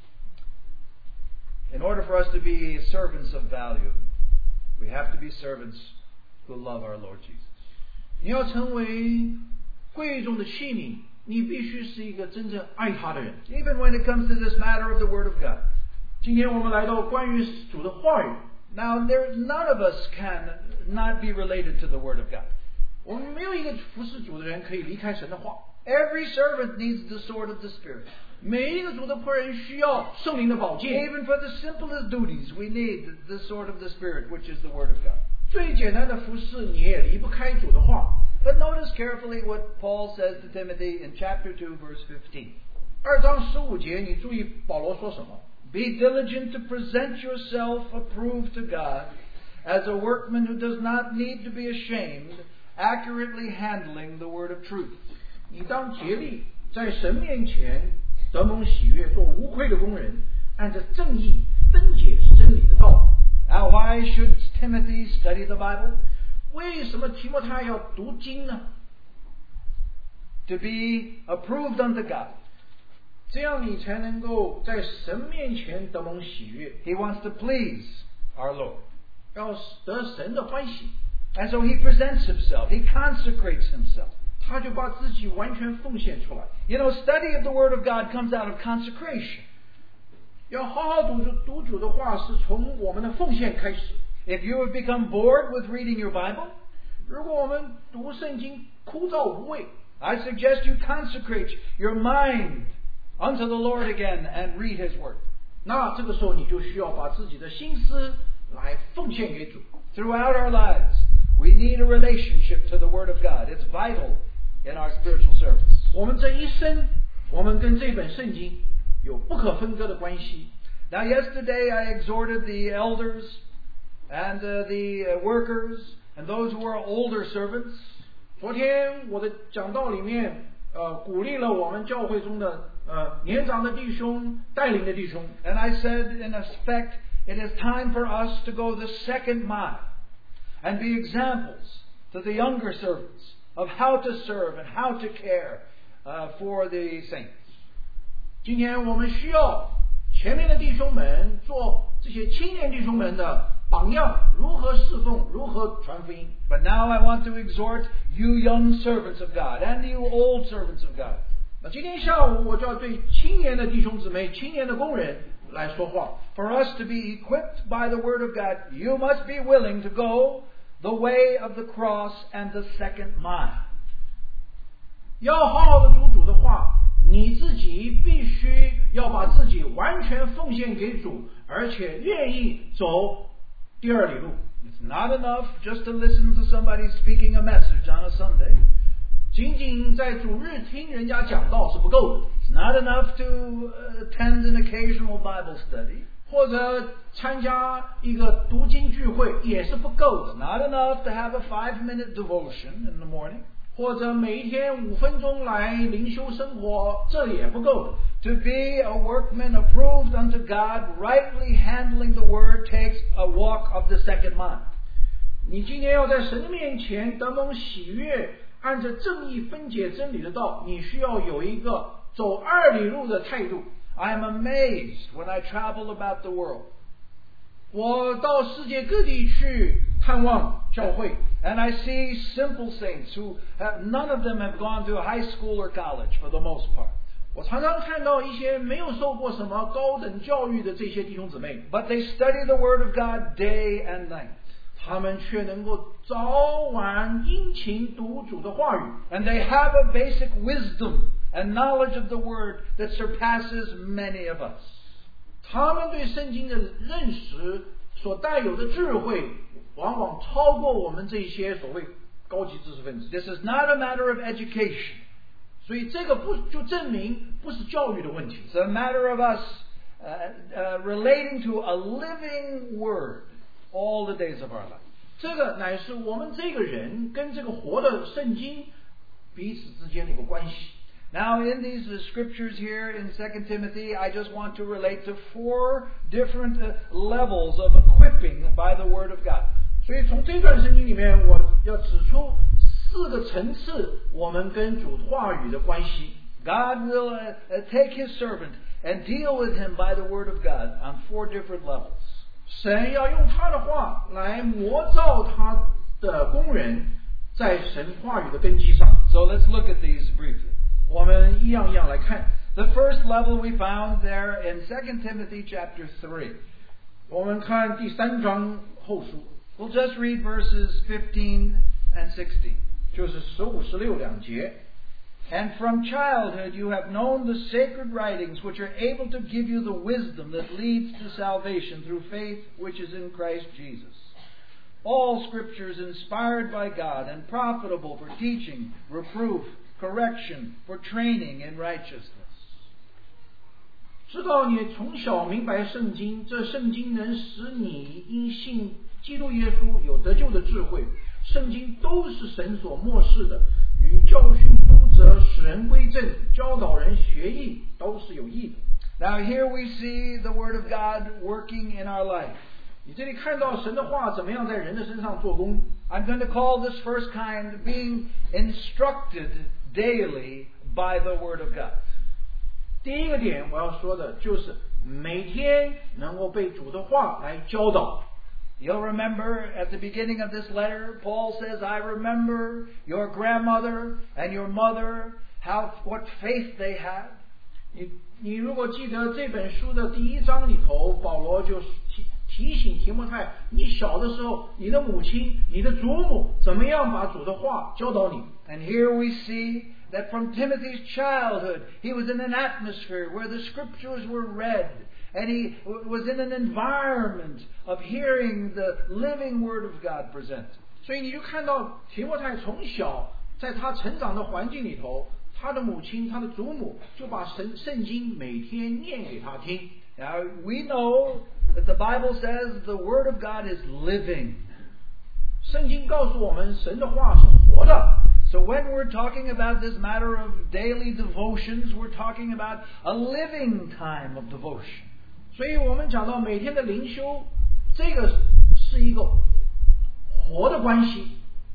In order for us to be servants of value, we have to be servants who love our Lord Jesus. 你要成为贵重的器皿，你必须是一个真正爱他的人。 Even when it comes to this matter of the Word of God. 今天我们来到关于主的话语。 Now, none of us can not be related to the Word of God. 我们没有一个服侍主的人可以离开神的话。 Every servant needs the sword of the Spirit. 每一个主的仆人需要圣灵的宝剑。 Even for the simplest duties, we need the sword of the Spirit, which is the Word of God. 最简单的服侍，你也离不开主的话。 But notice carefully what Paul says to Timothy in chapter 2, verse 15. 2章15节，你注意保罗说什么？ Be diligent to present yourself approved to God as a workman who does not need to be ashamed, accurately handling the word of truth. 你当竭力在神面前得蒙喜悦，做无愧的工人，按着正义分解真理的道。 Now, why should Timothy study the Bible? 为什么提摩太要读经呢？ To be approved unto God. 这样你才能够在神面前得蒙喜悦。 He wants to please our Lord. 要得神的欢喜， And so he presents himself. He consecrates himself. 他就把自己完全奉献出来。 You know, study of the Word of God comes out of consecration. 要好好读主的话，是从我们的奉献开始。 If you have become bored with reading your Bible, 如果我们读圣经枯燥无味， I suggest you consecrate your mind unto the Lord again and read His Word. 那这个时候你就需要把自己的心思来奉献给主。 Throughout our lives, we need a relationship to the Word of God. It's vital in our spiritual service. 我们这一生，我们跟这本圣经有不可分割的关系。 Now, yesterday I exhorted the elders and the workers and those who are older servants. 昨天我的讲道里面，鼓励了我们教会中的年长的弟兄、带领的弟兄。 And I said, in effect, it is time for us to go the second mile and be examples to the younger servants of how to serve and how to care for the saints. 今天我们需要前面的弟兄们做这些青年弟兄们的榜样，如何侍奉，如何传福音。 But now I want to exhort you young servants of God and you old servants of God. 那今天下午我就要对青年的弟兄姊妹、青年的工人来说话。 For us to be equipped by the Word of God, you must be willing to go the way of the cross and the second mile. 要好好的读主的话，你自己必须要把自己完全奉献给主，而且愿意走第二里路。 It's not enough just to listen to somebody speaking a message on a Sunday. 仅仅在主日听人家讲道是不够的。 It's not enough to attend an occasional Bible study. 或者参加一个读经聚会也是不够的。 It's not enough to have a 5-minute devotion in the morning. 或者每一天5分钟来灵修生活，这也不够的。 To be a workman approved unto God, rightly handling the word, takes a walk of the second mile. 你今天要在神的面前得蒙喜悦，按着正义分解真理的道，你需要有一个走2里路的态度。 I am amazed when I travel about the world. 我到世界各地去探望教会。 And I see simple saints who none of them have gone to high school or college for the most part. 我常常看到一些没有受过什么高等教育的这些弟兄姊妹， But they study the Word of God day and night. 他们却能够早晚殷勤读主的话语， And they have a basic wisdom and knowledge of the Word that surpasses many of us. 他们对圣经的认识所带有的智慧，往往超过我们这些所谓高级知识分子。 This is not a matter of education. 所以这个不就证明不是教育的问题。 It's a matter of us relating to a living word all the days of our life. 这个乃是我们这个人跟这个活的圣经彼此之间的一个关系。 Now, in these scriptures here in 2 Timothy, I just want to relate to 4 different levels of equipping by the Word of God. 所以从这段圣经里面，我要指出4个层次我们跟主话语的关系。 God will take His servant and deal with him by the Word of God on 4 different levels. 神要用他的话来磨造他的工人，在神话语的根基上。 So let's look at these briefly. 我们一样一样来看。 The first level we found there in 2 Timothy chapter 3. 我们看第3章后书， We'll just read verses 15 and 16. 就是15、16两节。 And from childhood you have known the sacred writings which are able to give you the wisdom that leads to salvation through faith which is in Christ Jesus. All Scripture is inspired by God and profitable for teaching, reproof, correction, for training in righteousness. 知道你从小明白圣经，这圣经能使你因信基督耶稣有得救的智慧。圣经都是神所默示的，与教训、督责、使人归正、教导人学艺，都是有益的。 Now here we see the Word of God working in our life. 你这里看到神的话怎么样在人的身上做工。 I'm going to call this first kind being instructed daily by the Word of God. 第一个点我要说的就是每天能够被主的话来教导。 You'll remember at the beginning of this letter, Paul says, I remember your grandmother and your mother, what faith they had. 你如果记得这本书的第1章里头，保罗就提醒提摩太，你小的时候，你的母亲、你的祖母怎么样把主的话教导你。 And here we see that from Timothy's childhood, he was in an atmosphere where the scriptures were read. And he was in an environment of hearing the living Word of God presented. 所以你就看到提摩太从小在他成长的环境里头，他的母亲、他的祖母就把圣经每天念给他听。 Now we know that the Bible says the Word of God is living. 圣经告诉我们，神的话是活的。 So when we're talking about this matter of daily devotions, we're talking about a living time of devotion. 所以我们讲到每天的灵修，这个是一个活的关系。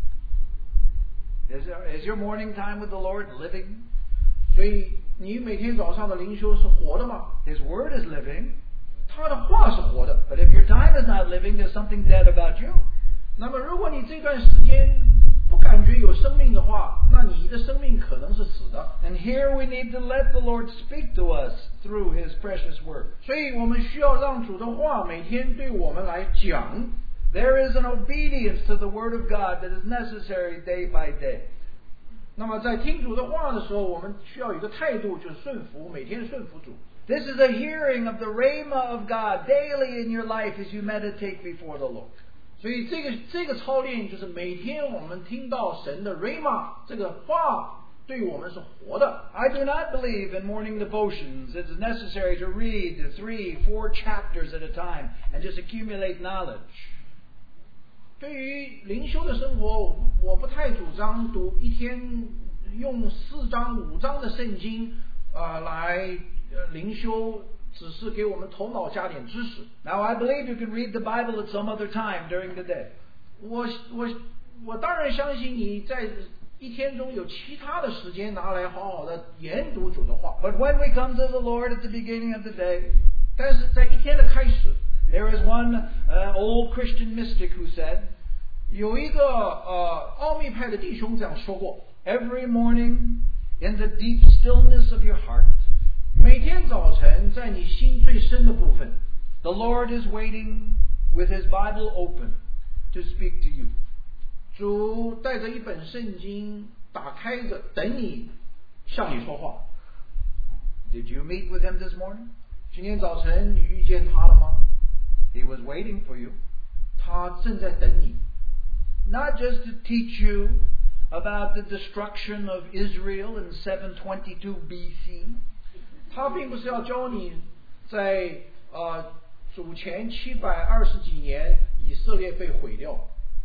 Is your morning time with the Lord living? 所以你每天早上的灵修是活的吗？ His Word is living. 他的话是活的。 But if your time is not living, there's something dead about you. 那么如果你这段时间不感觉有生命的话，那你的生命可能是死的。 And here we need to let the Lord speak to us through His precious Word. 所以我们需要让主的话每天对我们来讲。 There is an obedience to the Word of God that is necessary day by day. 那么在听主的话的时候，我们需要有一个态度，就是顺服，每天顺服主。 This is a hearing of the Rhema of God daily in your life as you meditate before the Lord. 所以这个操练就是每天我们听到神的 Rhema 这个话对我们是活的。 I do not believe in morning devotions. It is necessary to read 3, 4 chapters at a time and just accumulate knowledge. 对于灵修的生活，我不太主张读一天用4章5章的圣经来灵修，只是给我们头脑加点知识。 Now I believe you can read the Bible at some other time during the day. 我当然相信你在一天中有其他的时间拿来好好的研读主的话。 But when we come to the Lord at the beginning of the day, 但是在一天的开始， there is one old Christian mystic who said, 有一个奥秘派的弟兄这样说过 every morning in the deep stillness of your heart, 每天早晨在你心最深的部分， the Lord is waiting with His Bible open to speak to you. 主带着一本圣经打开着，等你向你说话。 Did you meet with Him this morning? 今天早晨你遇见他了吗？ He was waiting for you. 他正在等你。 Not just to teach you about the destruction of Israel in 722 BC. 他并不是要教你在主前720几年以色列被毁掉。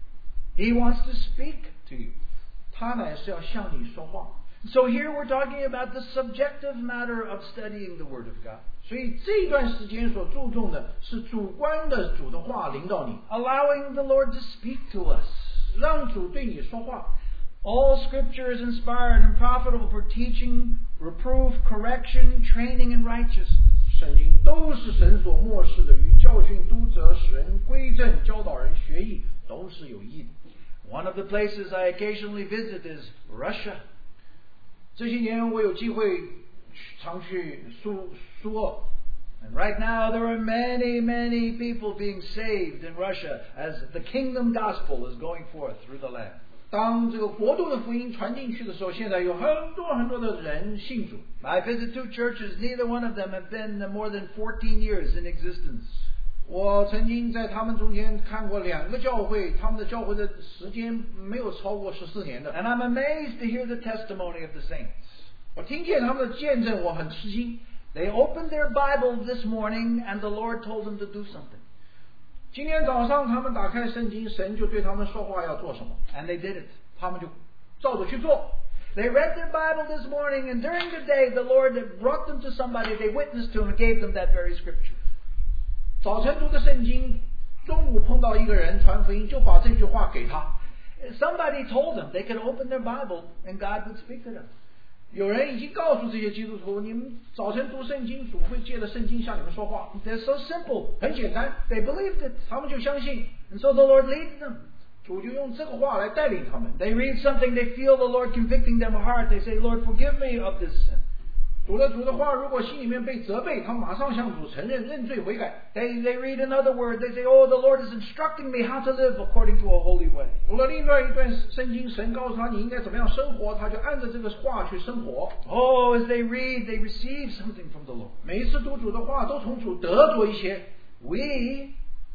He wants to speak to you. 他乃是要向你说话。 So here we're talking about the subjective matter of studying the Word of God. 所以这一段时间所注重的是主观的主的话领导你， Allowing the Lord to speak to us. 让主对你说话。 All Scripture is inspired and profitable for teaching, reproof, correction, training in righteousness. 圣经都是神所默示的，与教训、督责、使人归正、教导人学艺，都是有益的。 One of the places I occasionally visit is Russia. 这些年我有机会常去苏俄。 And right now there are many, many people being saved in Russia as the kingdom gospel is going forth through the land. 当这个国度的福音传进去的时候，现在有很多很多的人信主。 I visit 2 churches, neither one of them have been more than 14 years in existence. 我曾经在他们中间看过2个教会，他们的教会的时间没有超过14年的。 And I'm amazed to hear the testimony of the saints. 我听见他们的见证，我很吃惊。 They opened their Bible this morning and the Lord told them to do something. 今天早上他们打开圣经，神就对他们说话要做什么， And they did it. 他们就照着去做。 They read their Bible this morning and during the day the Lord brought them to somebody they witnessed to and gave them that very scripture. 早晨读的圣经，中午碰到一个人传福音，就把这句话给他。 Somebody told them they could open their Bible and God would speak to them. 有人已经告诉这些基督徒，你们早晨读圣经，主会借着圣经向你们说话。 They're so simple. 很简单， They believed it. 他们就相信， And so the Lord leads them. 主就用这个话来带领他们。 They read something, they feel the Lord convicting them heart. They say, Lord, forgive me of this sin. 读了主的话，如果心里面被责备，他们马上向主承认、认罪悔改。 They read another word. They say, oh, the Lord is instructing me how to live according to a holy way. 读了另外一段圣经，神告诉他你应该怎么样生活，他就按照这个话去生活。 Oh, as they read, they receive something from the Lord. 每一次读主的话，都从主得着一些。 We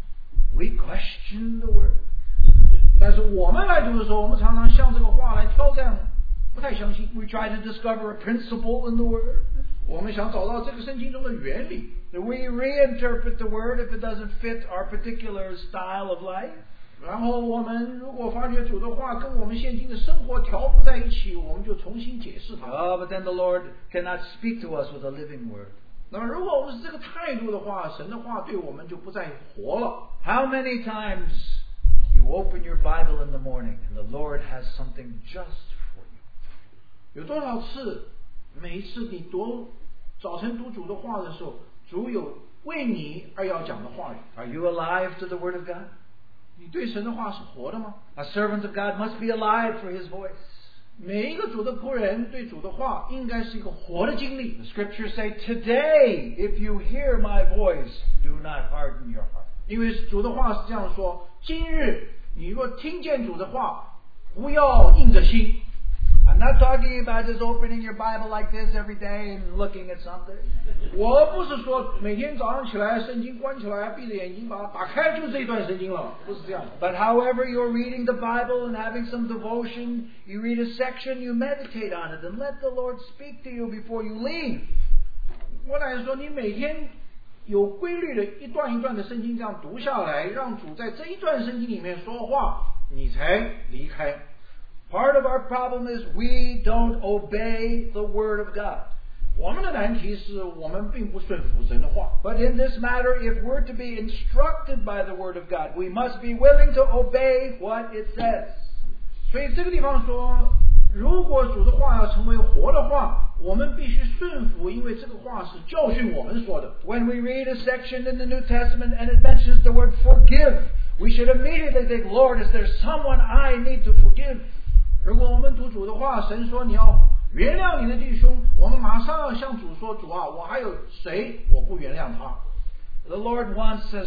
question the word. 但是我们来读的时候，我们常常向这个话来挑战，不太相信。 We try to discover a principle in the word. 我们想找到这个圣经中的原理。 We reinterpret the word if it doesn't fit our particular style of life. 然后我们如果发觉主的话跟我们现今的生活调不在一起，我们就重新解释它。 Oh, but then the Lord cannot speak to us with a living word. 那么如果我们是这个态度的话，神的话对我们就不再活了。 How many times you open your Bible in the morning and the Lord has something just for you? 有多少次，每一次你早晨读主的话的时候，主有为你而要讲的话语。 Are you alive to the Word of God? 你对神的话是活的吗？ A servant of God must be alive for His voice. 每一个主的仆人对主的话应该是一个活的经历。 The Scriptures say, "Today, if you hear my voice, do not harden your heart." 因为主的话是这样说：今日你若听见主的话，不要硬着心。 I'm not talking about just opening your Bible like this every day and looking at something. 我不是说每天早上起来圣经关起来，闭着眼睛把它打开就这一段圣经了，不是这样的。 But however you're reading the Bible and having some devotion, you read a section, you meditate on it, and let the Lord speak to you before you leave. 我乃是说，你每天有规律的一段一段的圣经这样读下来，让主在这一段圣经里面说话，你才离开。 Part of our problem is we don't obey the Word of God. 我们的难题是我们并不顺服神的话。 But in this matter, if we're to be instructed by the Word of God, we must be willing to obey what it says. 所以这个地方说，如果主的话要成为活的话，我们必须顺服，因为这个话是教训我们说的。 When we read a section in the New Testament and it mentions the word forgive, we should immediately think, Lord, is there someone I need to forgive? 如果我们读主的话，神说你要原谅你的弟兄，我们马上要向主说，主啊，我还有谁我不原谅他？ The Lord wants us,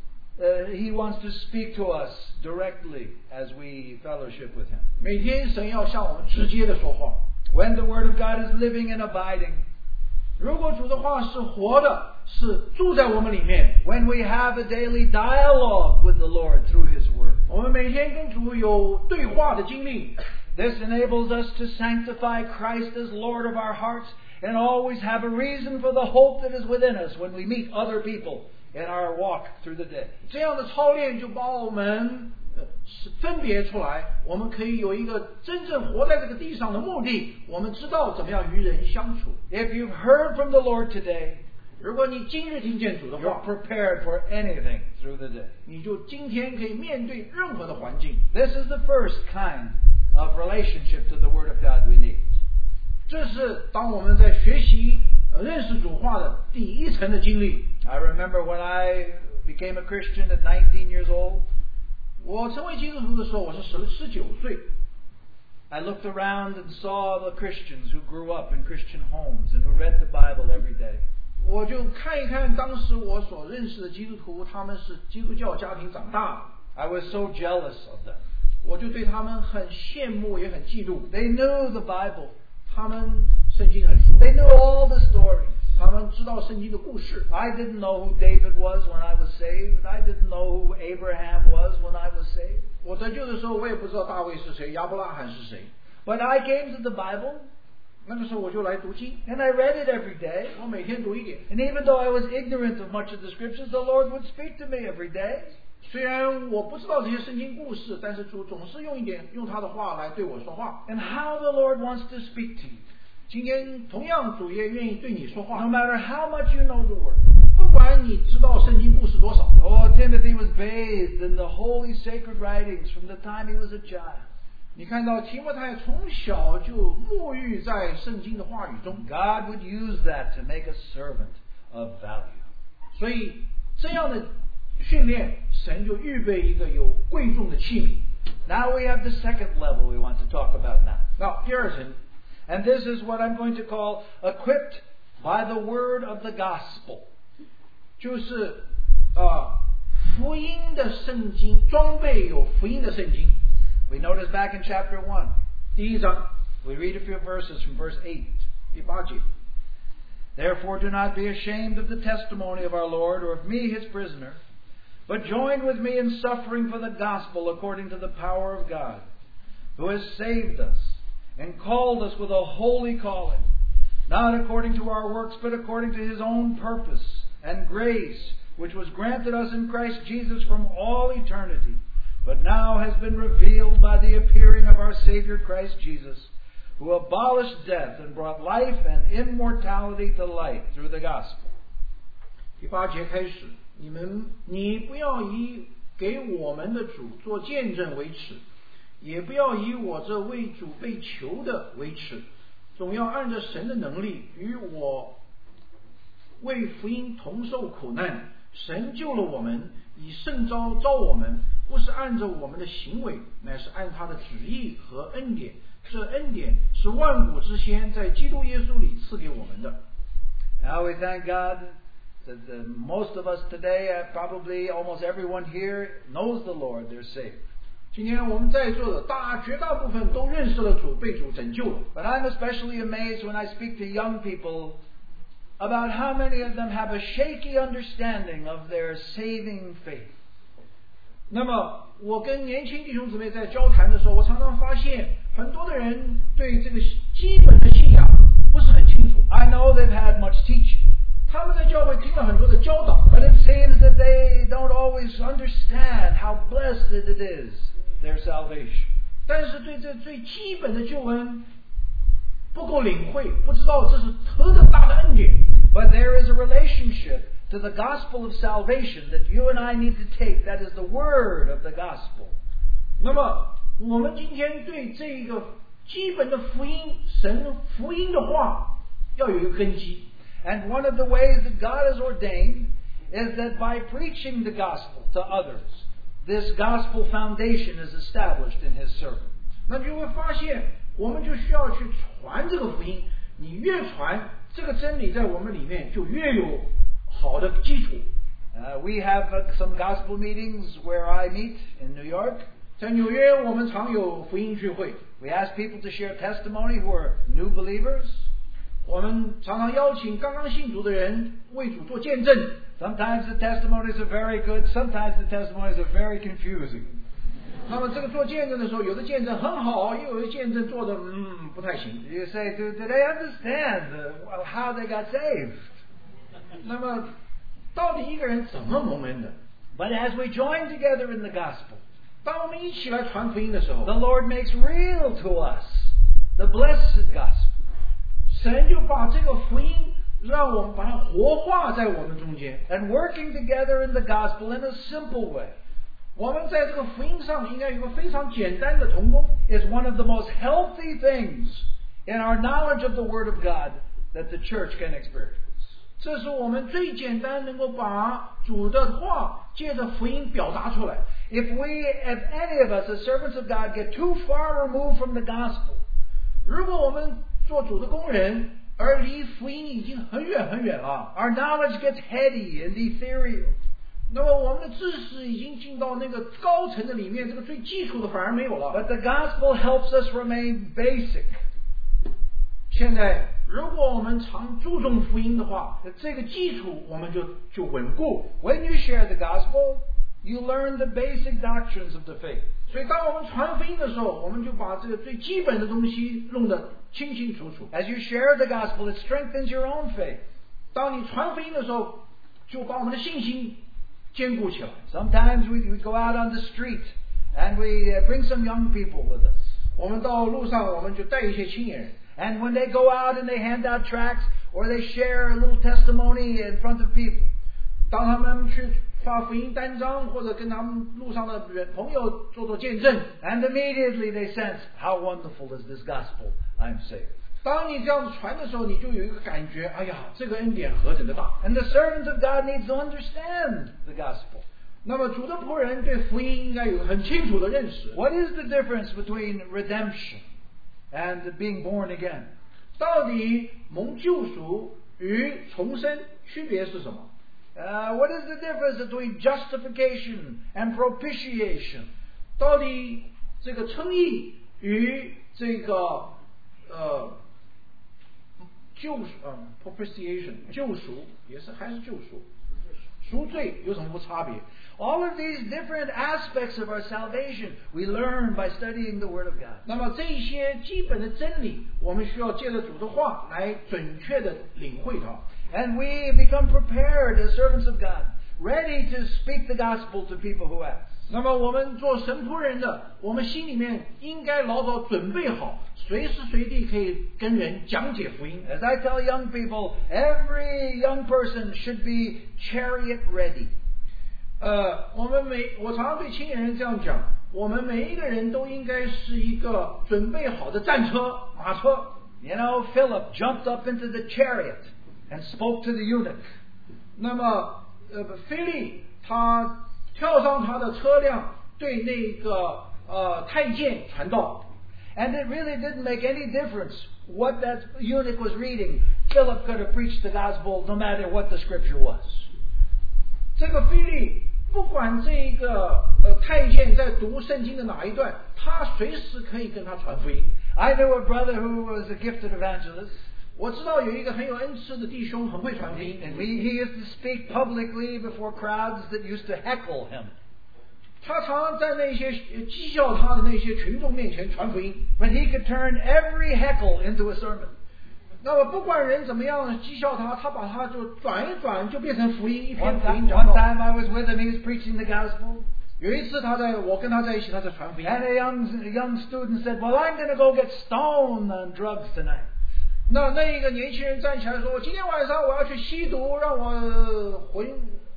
He wants to speak to us directly as we fellowship with Him. 每天神要向我们直接的说话。 When the Word of God is living and abiding, 如果主的话是活的，是住在我们里面， when we have a daily dialogue with the Lord through His Word, 我们每天跟主有对话的经历， This enables us to sanctify Christ as Lord of our hearts and always have a reason for the hope that is within us when we meet other people in our walk through the day. 这样的操练就把我们分别出来，我们可以有一个真正活在这个地上的目的，我们知道怎么样与人相处。 If you've heard from the Lord today, 如果你今日听见主的 you're 话， prepared for anything through the day. 你就今天可以面对任何的环境。 This is the first kind of relationship to the Word of God we need. 这是当我们在学习认识主话的第一层的经历。 I remember when I became a Christian at 19 years old, 我成为基督徒的时候，我是19岁。 I looked around and saw the Christians who grew up in Christian homes and who read the Bible every day. 我就看一看当时我所认识的基督徒，他们是基督教家庭长大的， I was so jealous of them. 我就对他们很羡慕，也很嫉妒。 They knew the Bible. 他们圣经很熟， They knew all the stories. 他们知道圣经的故事。 I didn't know who David was when I was saved. I didn't know who Abraham was when I was saved. 我得救的时候，我也不知道大卫是谁，亚伯拉罕是谁。 But I came to the Bible 那个时候我就来读经， and I read it every day. 我每天读一点。 And even though I was ignorant of much of the scriptures, the Lord would speak to me every day. 虽然我不知道这些圣经故事，但是主总是用他的话来对我说话。 And how the Lord wants to speak to you. 今天同样主也愿意对你说话， No matter how much you know the Word. 不管你知道圣经故事多少。 Oh, Timothy was bathed in the holy sacred writings from the time he was a child. 你看到提摩太从小就沐浴在圣经的话语中， God would use that to make a servant of value. 所以这样的训练，神就预备一个有贵重的器皿。 Now we have the second level we want to talk about now. 那第二层， And this is what I'm going to call equipped by the word of the gospel. 就是福音的圣经，装备有福音的圣经。 We notice back in chapter 1. 第一章 We read a few verses from verse 8. 第8节。 Therefore do not be ashamed of the testimony of our Lord or of me his prisoner, but join with me in suffering for the gospel according to the power of God, who has saved us and called us with a holy calling, not according to our works, but according to his own purpose and grace, which was granted us in Christ Jesus from all eternity, but now has been revealed by the appearing of our Savior Christ Jesus, who abolished death and brought life and immortality to light through the gospel. 第8节开始，你不要以给我们的主做见证为耻，也不要以我这为主被囚的为耻，总要按着神的能力与我为福音同受苦难。神救了我们，以圣召召我们，不是按着我们的行为，乃是按他的旨意和恩典。这恩典是万古之先在基督耶稣里赐给我们的。 Now we thank God that most of us today, probably almost everyone here, knows the Lord, they're saved. 今天我们在座的绝大部分都认识了主，被主拯救了。 But I'm especially amazed when I speak to young people about how many of them have a shaky understanding of their saving faith. 那么我跟年轻弟兄姊妹在交谈的时候，我常常发现很多的人对这个基本的信仰不是很清楚。 I know they've had much teaching, 他们在教会听了很多的教导， but it seems that they don't always understand how blessed it is, their salvation. 但是对这最基本的救恩不够领会，不知道这是何等大的恩典。 But there is a relationship to the gospel of salvation that you and I need to take. That is the word of the gospel. 那么我们今天对这个基本的福音，神福音的话要有一个根基。 And one of the ways that God has ordained is that by preaching the gospel to others, this gospel foundation is established in His servant. 那就会发现，我们就需要去传这个福音。你越传，这个真理在我们里面就越有好的基础。 We have some gospel meetings where I meet in New York. 在纽约，我们常有福音聚会。 We ask people to share testimony who are new believers. 我们常常邀请刚刚信主的人为主做见证。 Sometimes the testimonies are very good. Sometimes the testimonies are very confusing. 那么这个做见证的时候，有的见证很好，又有的见证做的不太行。 You say, do they understand how they got saved? 那么到底一个人怎么蒙恩的？ But as we join together in the gospel, 当我们一起来传福音的时候， the Lord makes real to us the blessed gospel. 神就把这个福音让我们把它活化在我们中间。 And working together in the gospel in a simple way 我们在这个福音上应该有个非常简单的同工， is one of the most healthy things in our knowledge of the Word of God that the church can experience. 这是我们最简单能够把主的话借着福音表达出来。 If any of us as servants of God get too far removed from the gospel, 如果我们做主的工人，而离福音已经很远很远了， our knowledge gets heady and ethereal. 那么我们的知识已经进到那个高层的里面，这个最基础的反而没有了。 But the gospel helps us remain basic. 现在如果我们常注重福音的话，这个基础我们就稳固。 When you share the gospel, you learn the basic doctrines of the faith. 所以当我们传福音的时候，我们就把这个最基本的东西弄得清清楚楚。 As you share the gospel, it strengthens your own faith. 当你传福音的时候，就把我们的信心坚固起来。 Sometimes we go out on the street and we bring some young people with us. 我们到路上，我们就带一些青年人。 And when they go out and they hand out tracts or they share a little testimony in front of people, 当他们去发福音单张，或者跟他们路上的朋友做见证， and immediately they sense, how wonderful is this gospel, I'm saved. 当你这样子传的时候，你就有一个感觉，哎呀，这个恩典何等的大。 And the servant of God needs to understand the gospel. 那么主的仆人对福音应该有很清楚的认识。 What is the difference between redemption and being born again? 到底蒙救赎与重生区别是什么？ What is the difference between justification and propitiation? 到底这个称义与这个propitiation 救赎还是救赎，赎罪有什么差别？ All of these different aspects of our salvation we learn by studying the Word of God. 那么这一些基本的真理，我们需要借着主的话来准确的领会它。 And we become prepared as servants of God, ready to speak the gospel to people who ask. 那么我们做神仆人的，我们心里面应该牢牢准备好，随时随地可以跟人讲解福音。 As I tell young people, every young person should be chariot ready. 我常常对青年人这样讲，我们每一个人都应该是一个准备好的战车、马车。 You know, Philip jumped up into the chariot and spoke to the eunuch. 那么，腓利他跳上他的车辆，对那个太监传道。 And it really didn't make any difference what that eunuch was reading. Philip could have preached the gospel no matter what the scripture was. 这个腓利不管这个太监在读圣经的哪一段，他随时可以跟他传福音。 I knew a brother who was a gifted evangelist. 我知道有一个很有恩赐的弟兄，很会传福音。 And he used to speak publicly before crowds that used to heckle him. 他常常在那些讥笑他的那些群众面前传福音。 But he could turn every heckle into a sermon. 那么不管人怎么样讥笑他，他把他就转一转，就变成福音，一篇 One 福音 time 讲道。 I was with him, he was preaching the gospel. 有一次我跟他在一起，他在传福音。 And a young student said, well, I'm going to go get stoned on drugs tonight. 那一个年轻人站起来说：“今天晚上我要去吸毒，让我混。”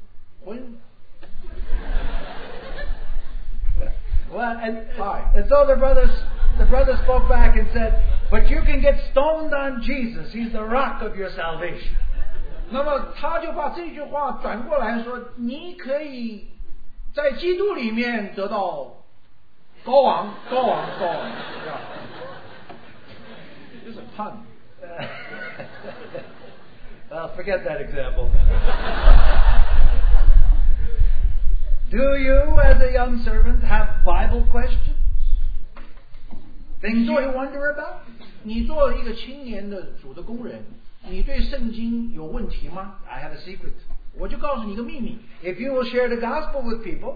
Well, and so the brother spoke back and said, but you can get stoned on Jesus. He's the rock of your salvation. 那么他就把这句话转过来说：“你可以在基督里面得到高昂。” This is a pun. Well, forget that example. Do you, as a young servant, have Bible questions? Things you wonder about? 你作为一个青年的主的工人，你对圣经有问题吗？ I have a secret. 我就告诉你一个秘密。 If you will share the gospel with people,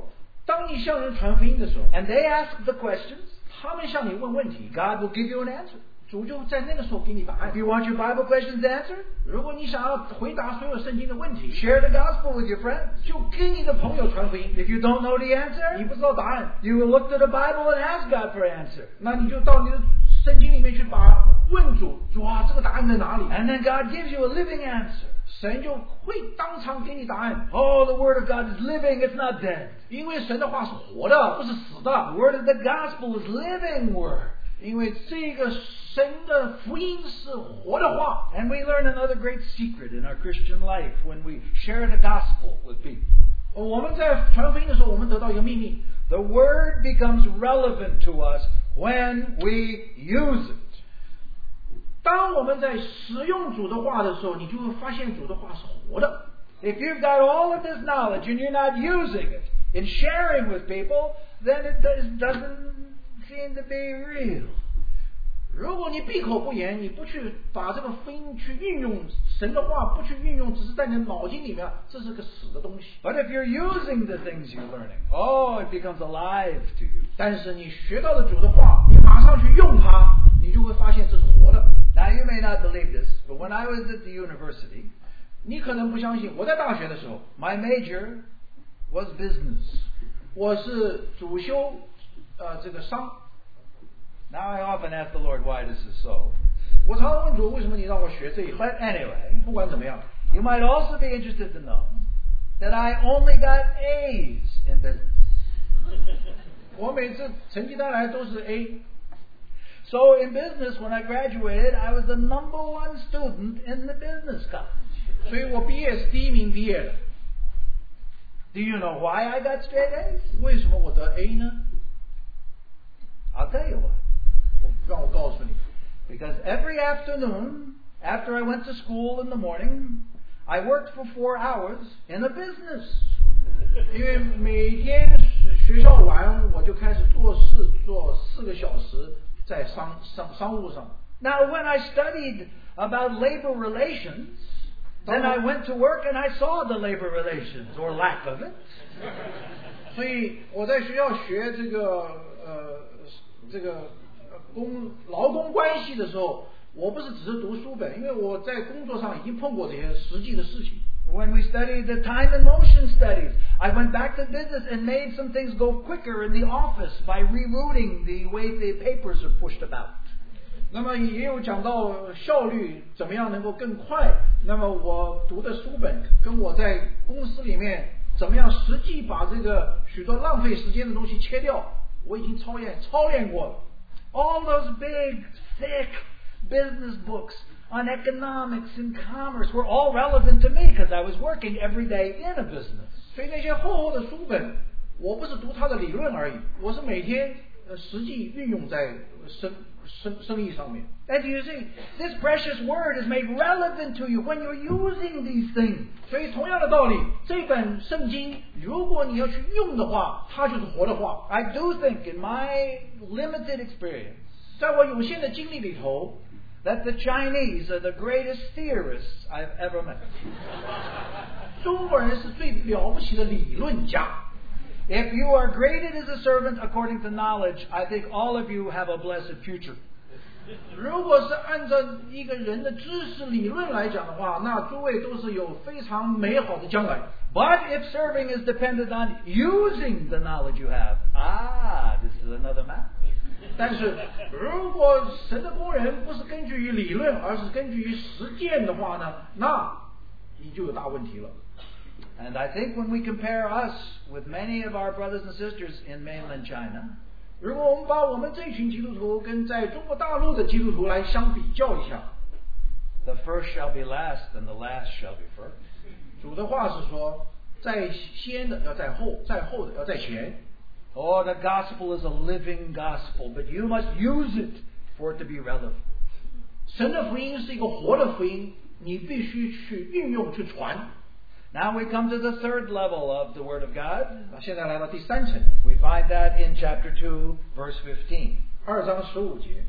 当你向人传福音的时候， and they ask the questions, 他们向你问问题， God will give you an answer. 主就在那个时候给你答案 If。you want your Bible questions answered, 如果你想要回答所有圣经的问题， share the gospel with your friends. 就跟你的朋友传福音。 If you don't know the 你 answer, 不知道答案， you will look to the Bible and ask God for an answer. 那你就到你的圣经里面去把问主，主啊，这个答案在哪里？ And then God gives you a living answer. 神就会当场给你答案， Oh, the Word of God is living, it's not dead. 因为神的话是活的，不是死 The 的。 Word of the gospel is living Word. 因为这个神的福音是活的话。 And we learn another great secret in our Christian life when we share the gospel with people. 我们在传福音的时候，我们得到一个秘密， The Word becomes relevant to us when we use it. 当我们在使用主的话的时候，你就会发现主的话是活的。 If you've got all of this knowledge and you're not using it in sharing with people, then it doesn't seem to be real. 如果你闭口不言，你不去把这个福音去运用，神的话不去运用，只是在你的脑筋里面，这是个死的东西。 But if you're using the things you're learning, oh, it becomes alive to you. 但是你学到了主的话，你马上去用它，你就会发现这是活的。 Now, you may not believe this, but when I was at the university, 你可能不相信，我在大学的时候， my major was business. 我是主修这个商。 Now, I often ask the Lord why this is so. 我常常问主，为什么你让我学这一行？ But anyway, 不管怎么样， you might also be interested to know that I only got A's in business. 我每次成绩单来都是 A。 So in business, when I graduated, I was the number one student in the business college. 所以我毕业是第一名毕业的。 Do you know why I got straight A's? 为什么我得 A 呢？ I'll tell you why. 让我告诉你， Because every afternoon, after I went to school in the morning, I worked for 4 hours in a business. 因为每天学校完，我就开始做事，做4个小时在商务上。 Now, when I studied about labor relations, then I went to work and I saw the labor relations, or lack of it. 所以我在学校学劳工关系的时候，我不是只是读书本，因为我在工作上已经碰过这些实际的事情。 When we studied the time and motion studies, I went back to business and made some things go quicker in the office by rerouting the way the papers are pushed about. 那么也有讲到效率怎么样能够更快。那么我读的书本跟我在公司里面怎么样实际把这个许多浪费时间的东西切掉，我已经操练过了。 All those big, thick business books on economics and commerce were all relevant to me because I was working every day in a business. 所以那些厚厚的书本，我不是读它的理论而已，我是每天实际运用在生意上面。 And you see, this precious word is made relevant to you when you're using these things. 所以同样的道理，这本圣经如果你要去用的话，它就是活的话。 I do think in my limited experience 在我有限的经历里头， that the Chinese are the greatest theorists I've ever met. 中国人是最了不起的理论家。 If you are graded as a servant according to knowledge, I think all of you have a blessed future. 如果是按照一个人的知识理论来讲的话，那诸位都是有非常美好的将来。 But if serving is dependent on using the knowledge you have, this is another matter. 但是如果神的工人不是根据于理论，而是根据于实践的话呢，那你就有大问题了。 And I think when we compare us with many of our brothers and sisters in mainland China, 如果我们把我们这群基督徒跟在中国大陆的基督徒来相比较一下， the first shall be last and the last shall be first. 主的话是说，在先的要在后，在后的要在前。 Oh, the gospel is a living gospel, but you must use it for it to be relevant. 神的福音是一个活的福音，你必须去运用去传。 Now we come to the third level of the Word of God. 现在来到第3层， We find that in chapter 2, verse 15. 2章15节。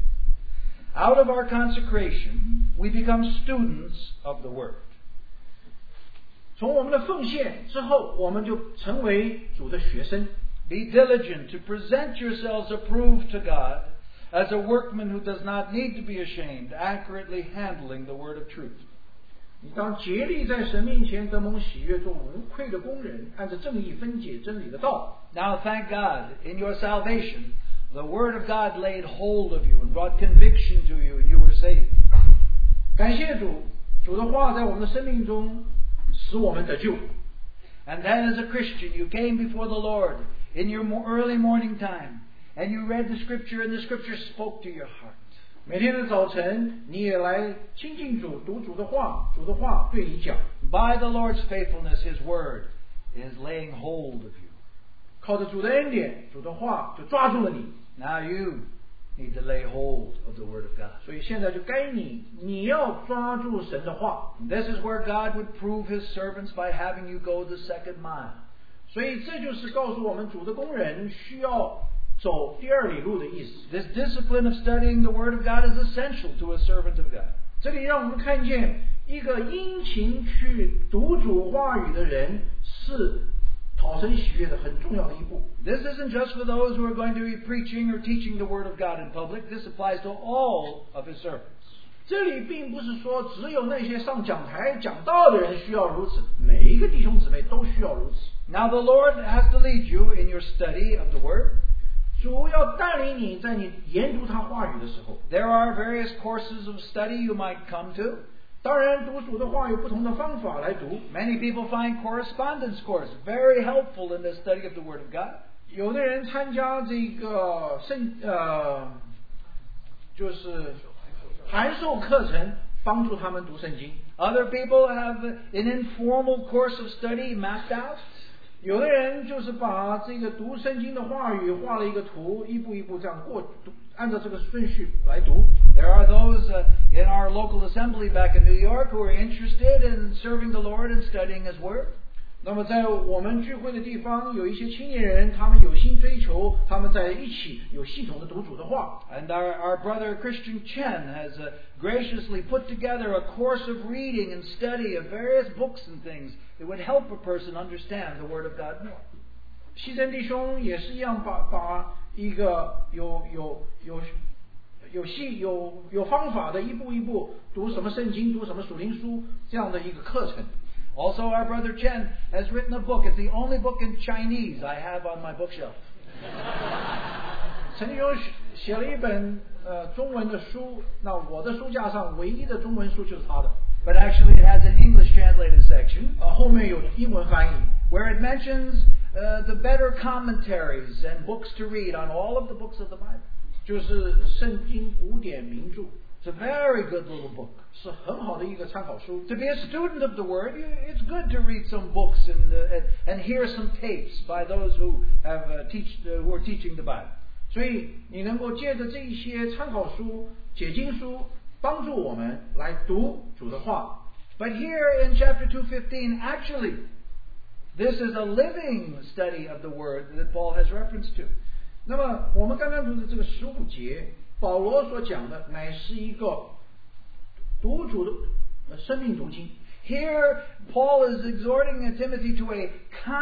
Out of our consecration, we become students of the Word. 从我们的奉献之后，我们就成为主的学生。 Be diligent to present yourselves approved to God, as a workman who does not need to be ashamed, accurately handling the word of truth. 你当竭力在神面前得蒙喜悦，做无愧的工人，按着正义分解真理的道。 Now thank God, in your salvation, the word of God laid hold of you and brought conviction to you, and you were saved. 感谢主，主的话在我们的生命中使我们得救。 And then as a Christian, you came before the Lord in your early morning time, and you read the Scripture, and the Scripture spoke to your heart. 每天的早晨，你也来亲近主，读主的话，主的话对你讲。 By the Lord's faithfulness, His word is laying hold of you. 靠着主的恩典，主的话就抓住了你。 Now you need to lay hold of the word of God. 所以现在就该你要抓住神的话。 This is where God would prove His servants by having you go the second mile. 所以这就是告诉我们，主的工人需要走第二里路的意思。 This discipline of studying the Word of God is essential to a servant of God. 这里让我们看见，一个殷勤去读主话语的人是讨神喜悦的很重要的一步。 This isn't just for those who are going to be preaching or teaching the Word of God in public. This applies to all of His servants. 这里并不是说只有那些上讲台讲道的人需要如此，每一个弟兄姊妹都需要如此。 Now the Lord has to lead you in your study of the Word. 主要带领你在你研读他话语的时候。 There are various courses of study you might come to. 当然，读主的话有不同的方法来读。 Many people find correspondence course very helpful in the study of the Word of God. 有的人参加这个就是函授课程，帮助他们读圣经。 Other people have an informal course of study mapped out. 有的人就是把这个读圣经的话语画了一个图，一步一步这样按照这个顺序来读。 There are those in our local assembly back in New York who are interested in serving the Lord and studying His Word. 那么在我们聚会的地方，有一些青年人，他们有心追求，他们在一起有系统的读主的话。 And our brother Christian Chen has graciously put together a course of reading and study of various books and things that would help a person understand the Word of God more. 西真弟兄也是一样，把一个有方法的，一步一步读什么圣经，读什么属灵书这样的一个课程。 Also, our brother Chen has written a book. It's the only book in Chinese I have on my bookshelf. 陈弟兄写了一本中文的书，那我的书架上唯一的中文书就是他的。 But actually, it has an English translated section. 后面有英文翻译 where it mentions the better commentaries and books to read on all of the books of the Bible. 就是圣经古典名著。 It's a very good little book. 是很好的一个参考书。 To be a student of the Word, it's good to read some books and hear some tapes by those who are teaching the Bible. 所以你能够借着这一些参考书、解经书，帮助我们来读主的话。 But here in chapter 2:15, actually, this is a living study of the Word that Paul has reference to. 那么我们刚刚读的这个15节，保罗所讲的乃是一个读主的生命读经。 Here, Paul is exhorting Timothy to a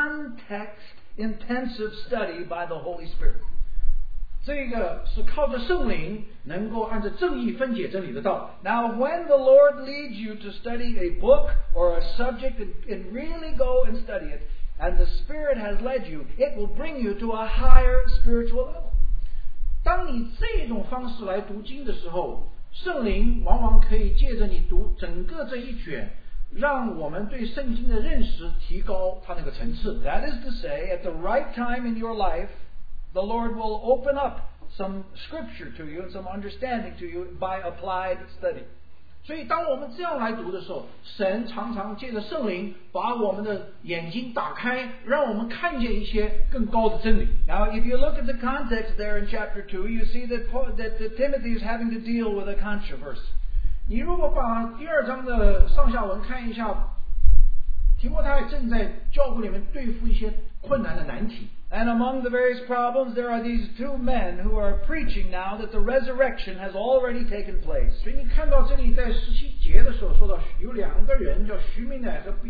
context-intensive study by the Holy Spirit. 这个是靠着圣灵能够按照正义分解真理的道。 Now, when the Lord leads you to study a book or a subject and really go and study it, and the Spirit has led you, it will bring you to a higher spiritual level. 当你这种方式来读经的时候，圣灵往往可以借着你读整个这一卷，让我们对圣经的认识提高它那个层次。 That is to say, at the right time in your life, the Lord will open up some scripture to you and some understanding to you by applied study. 所以当我们这样来读的时候，神常常借着圣灵把我们的眼睛打开，让我们看见一些更高的真理。 Now, if you look at the context there in chapter 2, you see that Timothy is having to deal with a controversy. 你如果把第2章的上下文看一下，提摩太正在教会里面对付一些困难的难题。 And among the various problems, there are these two men who are preaching now that the resurrection has already taken place. 所以你看到这里在17节的时候说到有2个人叫徐明乃和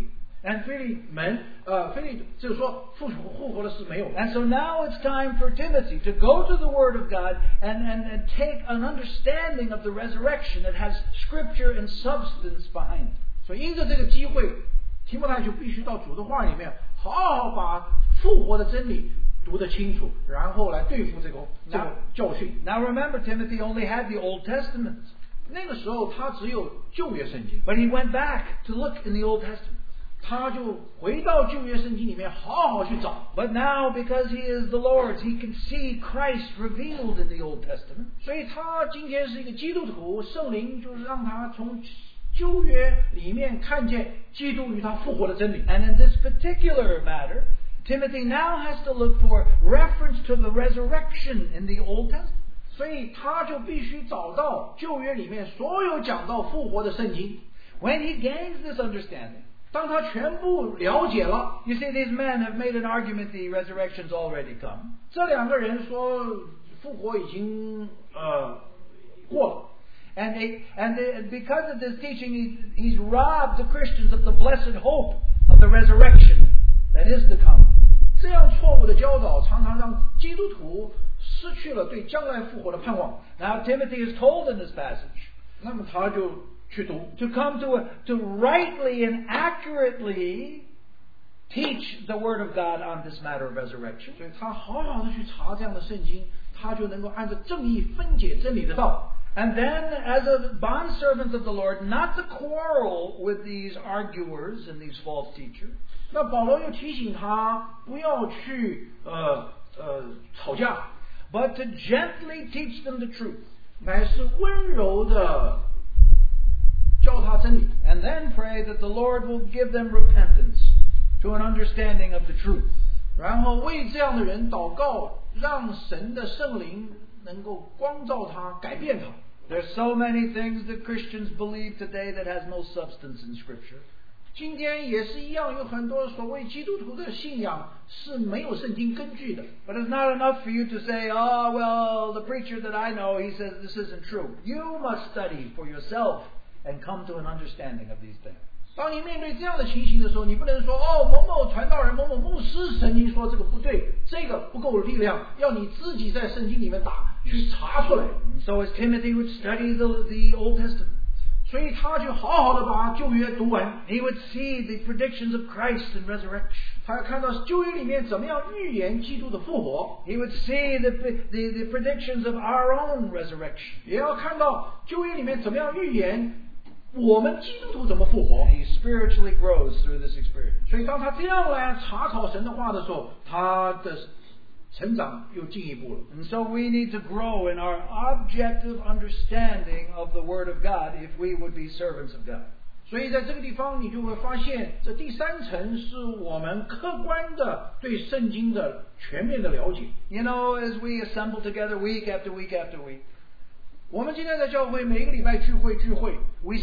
And 腓利就是说复活的事没有。 And so now it's time for Timothy to go to the Word of God and take an understanding of the resurrection that has scripture and substance behind it. 所以因着这个机会，提摩太就必须到主的话里面，好好把复活的真理读得清楚，然后来对付这个教训。 Now remember, Timothy only had the Old Testament. 那个时候他只有旧约圣经， But he went back to look in the Old Testament. 他就回到旧约圣经里面好好去找。 But now, because he is the Lord's, he can see Christ revealed in the Old Testament. 所以他今天是一个基督徒，圣灵就是让他从旧约里面看见基督与他复活的真理。 And in this particular matter, Timothy now has to look for reference to the resurrection in the Old Testament. 所以他就必须找到旧约里面所有讲到复活的圣经。 When he gains this understanding, 当他全部了解了， you see, these men have made an argument the resurrection's already come. 这两个人说复活已经过了。 And because of this teaching, he's robbed the Christians of the blessed hope of the resurrection that is to come. 这样错误的教导常常让基督徒失去了对将来复活的盼望。 Now Timothy is told in this passage, 那么他就去读 to come to rightly and accurately teach the Word of God on this matter of resurrection. 所以他好好的去查这样的圣经，他就能够按照正义分解真理的道。 And then, as a bondservant of the Lord, not to quarrel with these arguers and these false teachers. 那保罗又提醒他不要去吵架， but to gently teach them the truth. 乃是温柔的教他真理。 And then pray that the Lord will give them repentance to an understanding of the truth. 然后为这样的人祷告，让神的圣灵能够光照他，改变他。 There's so many things that Christians believe today that has no substance in Scripture. 今天也是一样，有很多所谓基督徒的信仰是没有圣经根据的。 But it's not enough for you to say, oh, well, the preacher that I know, he says this isn't true. You must study for yourself and come to an understanding of these things. 当你面对这样的情形的时候，你不能说某某传道人、某某牧师曾经说这个不对，这个不够力量，要你自己在圣经里面去查出来。 So as Timothy would study the Old Testament, 所以他就好好的把旧约读完。 he would see the predictions of Christ and resurrection. 他要看到旧约里面怎么样预言基督的复活， He would see the predictions of our own resurrection. 也要看到旧约里面怎么样预言我们基督徒怎么复活。 And he spiritually grows through this experience. 所以当他这样来查考神的话的时候，他的成长又进一步了。 And so we need to grow in our objective understanding of the Word of God if we would be servants of God. 所以在这个地方你就会发现，这第三层是我们客观的对圣经的全面的了解。 You know, as we assemble together week after week after week, 我们今天在教会每一个礼拜聚会， we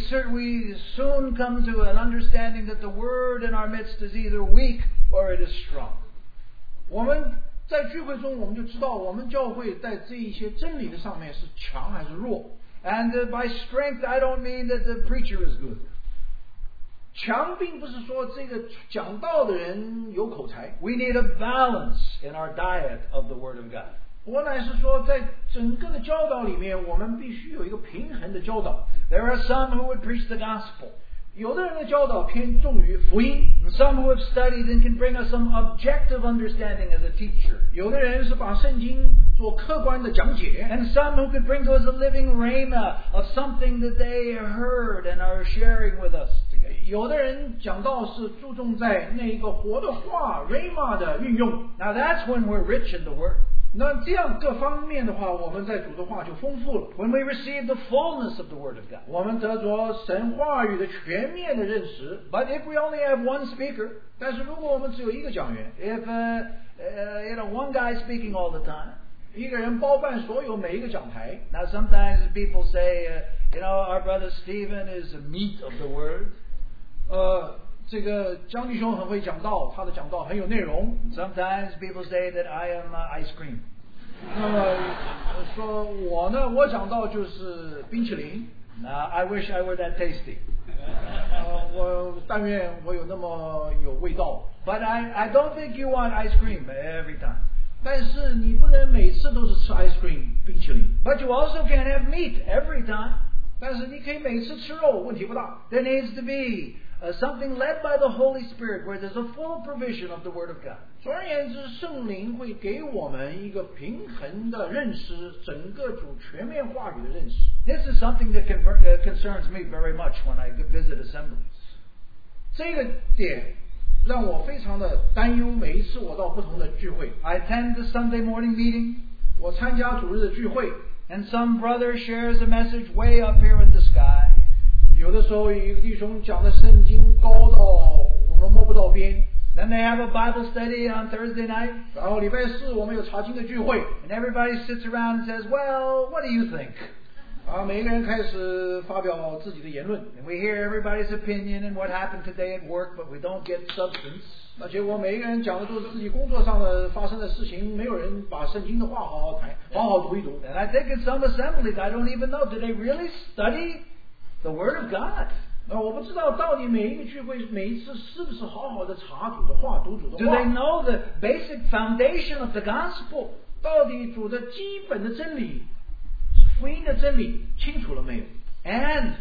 soon come to an understanding that the Word in our midst is either weak or it is strong. 我们在聚会中，我们就知道我们教会在这一些真理的上面是强还是弱。 And by strength, I don't mean that the preacher is good. 强并不是说这个讲道的人有口才。 We need a balance in our diet of the Word of God. 我乃是说，在整个的教导里面，我们必须有一个平衡的教导。 There are some who would preach the gospel. 有的人的教导偏重于福音， And some who have studied and can bring us some objective understanding as a teacher. 有的人是把圣经做客观的讲解， And some who could bring to us a living rhema of something that they heard and are sharing with us together. 有的人讲道是注重在那一个活的话 rhema 的运用。 Now that's when we're rich in the Word. 那这样各方面的话，我们在主的话就丰富了。 When we receive the fullness of the Word of God. 我们得着神话语的全面的认识。 But if we only have one speaker, 但是如果我们只有一个讲员， if one guy speaking all the time, 一个人包办所有每一个讲台。 now sometimes people say, our brother Stephen is the meat of the Word. 这个江弟兄很会讲道，他的讲道很有内容。 Sometimes people say that I am ice cream. 那么说我呢，我讲道就是冰淇淋。 Now I wish I were that tasty. 我但愿我有那么有味道。 But I don't think you want ice cream every time. 但是你不能每次都是吃 ice cream 冰淇淋， But you also can't have meat every time. 但是你可以每次吃肉，问题不大。 There needs to be something led by the Holy Spirit where there's a full provision of the Word of God. 总而言之，圣灵会给我们一个平衡的认识，整个主全面话语的认识。 This is something that concerns me very much when I visit assemblies. 这个点让我非常的担忧。每一次我到不同的聚会， I attend the Sunday morning meeting, 我参加主日的聚会， and some brother shares a message way up here in the sky. 有的时候一个弟兄讲的圣经高到我们摸不到边， Then they have a Bible study on Thursday night, 然后礼拜四我们有查经的聚会， and everybody sits around and says, well, what do you think? 每个人开始发表自己的言论， And we hear everybody's opinion and what happened today at work, but we don't get substance. 那结果每一个人讲的都是自己工作上的发生的事情，没有人把圣经的话好好谈，好好读一读。 And I think in some assemblies, I don't even know, do they really study the Word of God? 那我不知道到底每一个聚会每一次是不是好好的查主的话，读主的 Do they 话， know the basic foundation of the gospel? 到底主的基本的真理、福音的真理清楚了没有？ And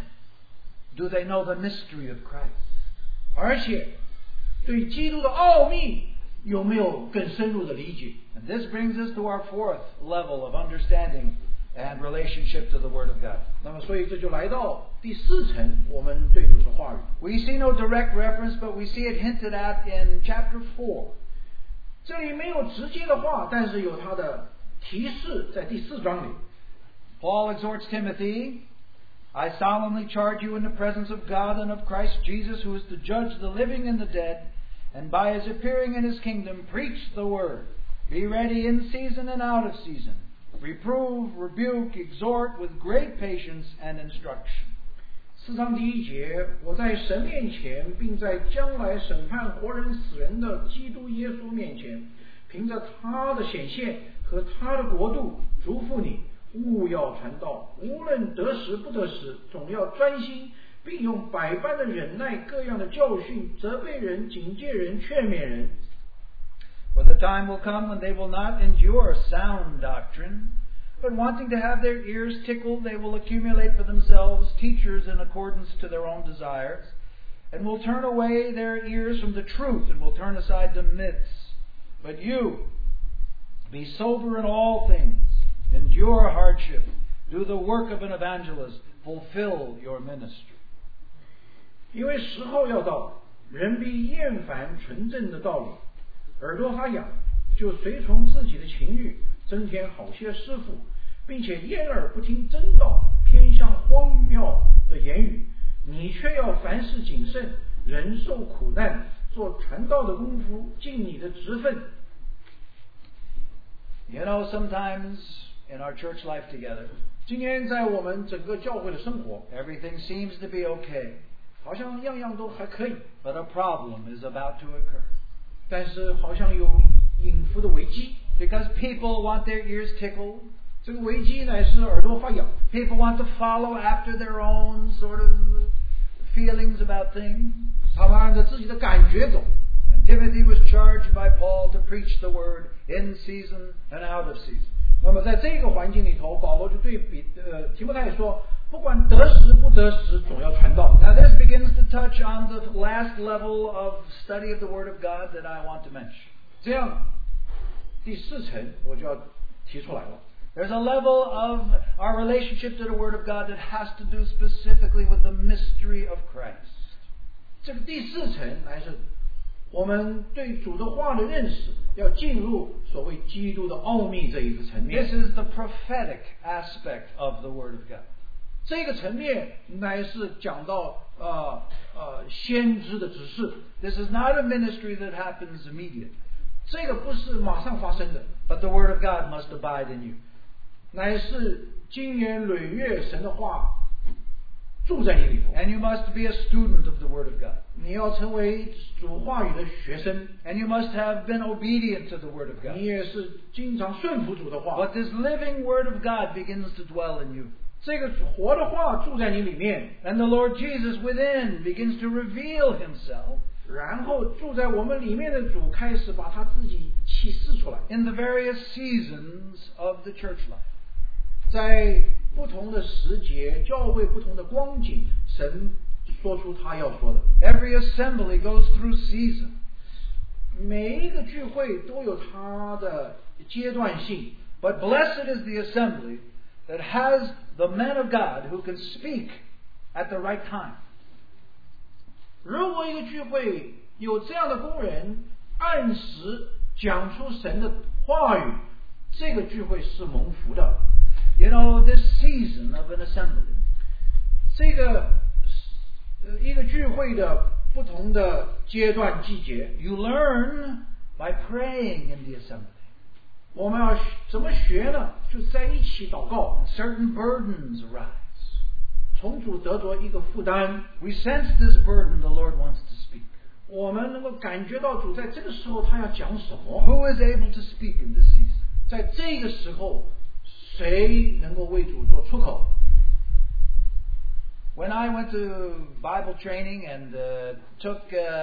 do they know the mystery of Christ? 而且对基督的奥秘有没有更深入的理解？ And this brings us to our fourth level of understanding and relationship to the Word of God. 那么，所以这就来到第四层，我们对主的话语。 We see no direct reference, but we see it hinted at in chapter 4. 这里没有直接的话，但是有它的提示，在第4章里。 Paul exhorts Timothy, I solemnly charge you in the presence of God and of Christ Jesus, who is to judge the living and the dead, and by his appearing in his kingdom, preach the word. Be ready in season and out of season. Reprove, rebuke, exhort with great patience and instruction. 4章第1节，我在神面前，并在将来审判活人死人的基督耶稣面前，凭着他的显现和他的国度，嘱咐你，务要传道，无论得时不得时，总要专心，并用百般的忍耐，各样的教训，责备人，警戒人，劝勉人。 For the time will come when they will not endure sound doctrine, but wanting to have their ears tickled, they will accumulate for themselves teachers in accordance to their own desires, and will turn away their ears from the truth and will turn aside to myths. But you, be sober in all things, endure hardship, do the work of an evangelist, fulfill your ministry. 因为时候要到，人必厌烦纯正的道理，耳朵发痒，就随从自己的情欲，增添好些师傅，并且掩耳不听真道，偏向荒谬的言语。你却要凡事谨慎，忍受苦难，做传道的功夫，尽你的职分。 You know, sometimes in our church life together, 今天在我们整个教会的生活， everything seems to be okay, 好像样样都还可以， but a problem is about to occur. 但是好像有隐伏的危机。 Because people want their ears tickled. 这个危机乃是耳朵发痒， People want to follow after their own sort of feelings about things. 他们按照自己的感觉走。 And Timothy was charged by Paul to preach the word in season and out of season. 那么在这个环境里头，保罗就对提摩太说，不管得时不得时，总要传道。 Now this begins to touch on the last level of study of the Word of God that I want to mention. 这样，第4层我就要提出来了。 There's a level of our relationship to the Word of God that has to do specifically with the mystery of Christ. 这个第4层乃是我们对主的话的认识，要进入所谓基督的奥秘这一个层面。 This is the prophetic aspect of the Word of God. 这个层面乃是讲到先知的指示。 This is not a ministry that happens immediately, 这个不是马上发生的， but the Word of God must abide in you. 乃是经年累月神的话住在你里头。 And you must be a student of the Word of God. 你要成为主话语的学生， And you must have been obedient to the Word of God. 你也是经常顺服主的话。 But this living Word of God begins to dwell in you. 这个活的话住在你里面， And the Lord Jesus within begins to reveal himself 然后住在我们里面的主开始把他自己启示出来， in the various seasons of the church life. 在不同的时节，教会不同的光景，神说出他要说的。 Every assembly goes through seasons. 每一个聚会都有它的阶段性， But blessed is the assembly that has the men of God who can speak at the right time. 如果一个聚会有这样的工人，按时讲出神的话语，这个聚会是蒙福的。 You know, this season of an assembly, 这个一个聚会的不同的阶段季节， you learn by praying in the assembly. 我们要怎么学呢？就在一起祷告， Certain burdens arise. 从主得着一个负担。 We sense this burden the Lord wants to speak. 我们能够感觉到主在这个时候他要讲什么。 Who is able to speak in this season? 在这个时候，谁能够为主做出口？ When I went to Bible training and took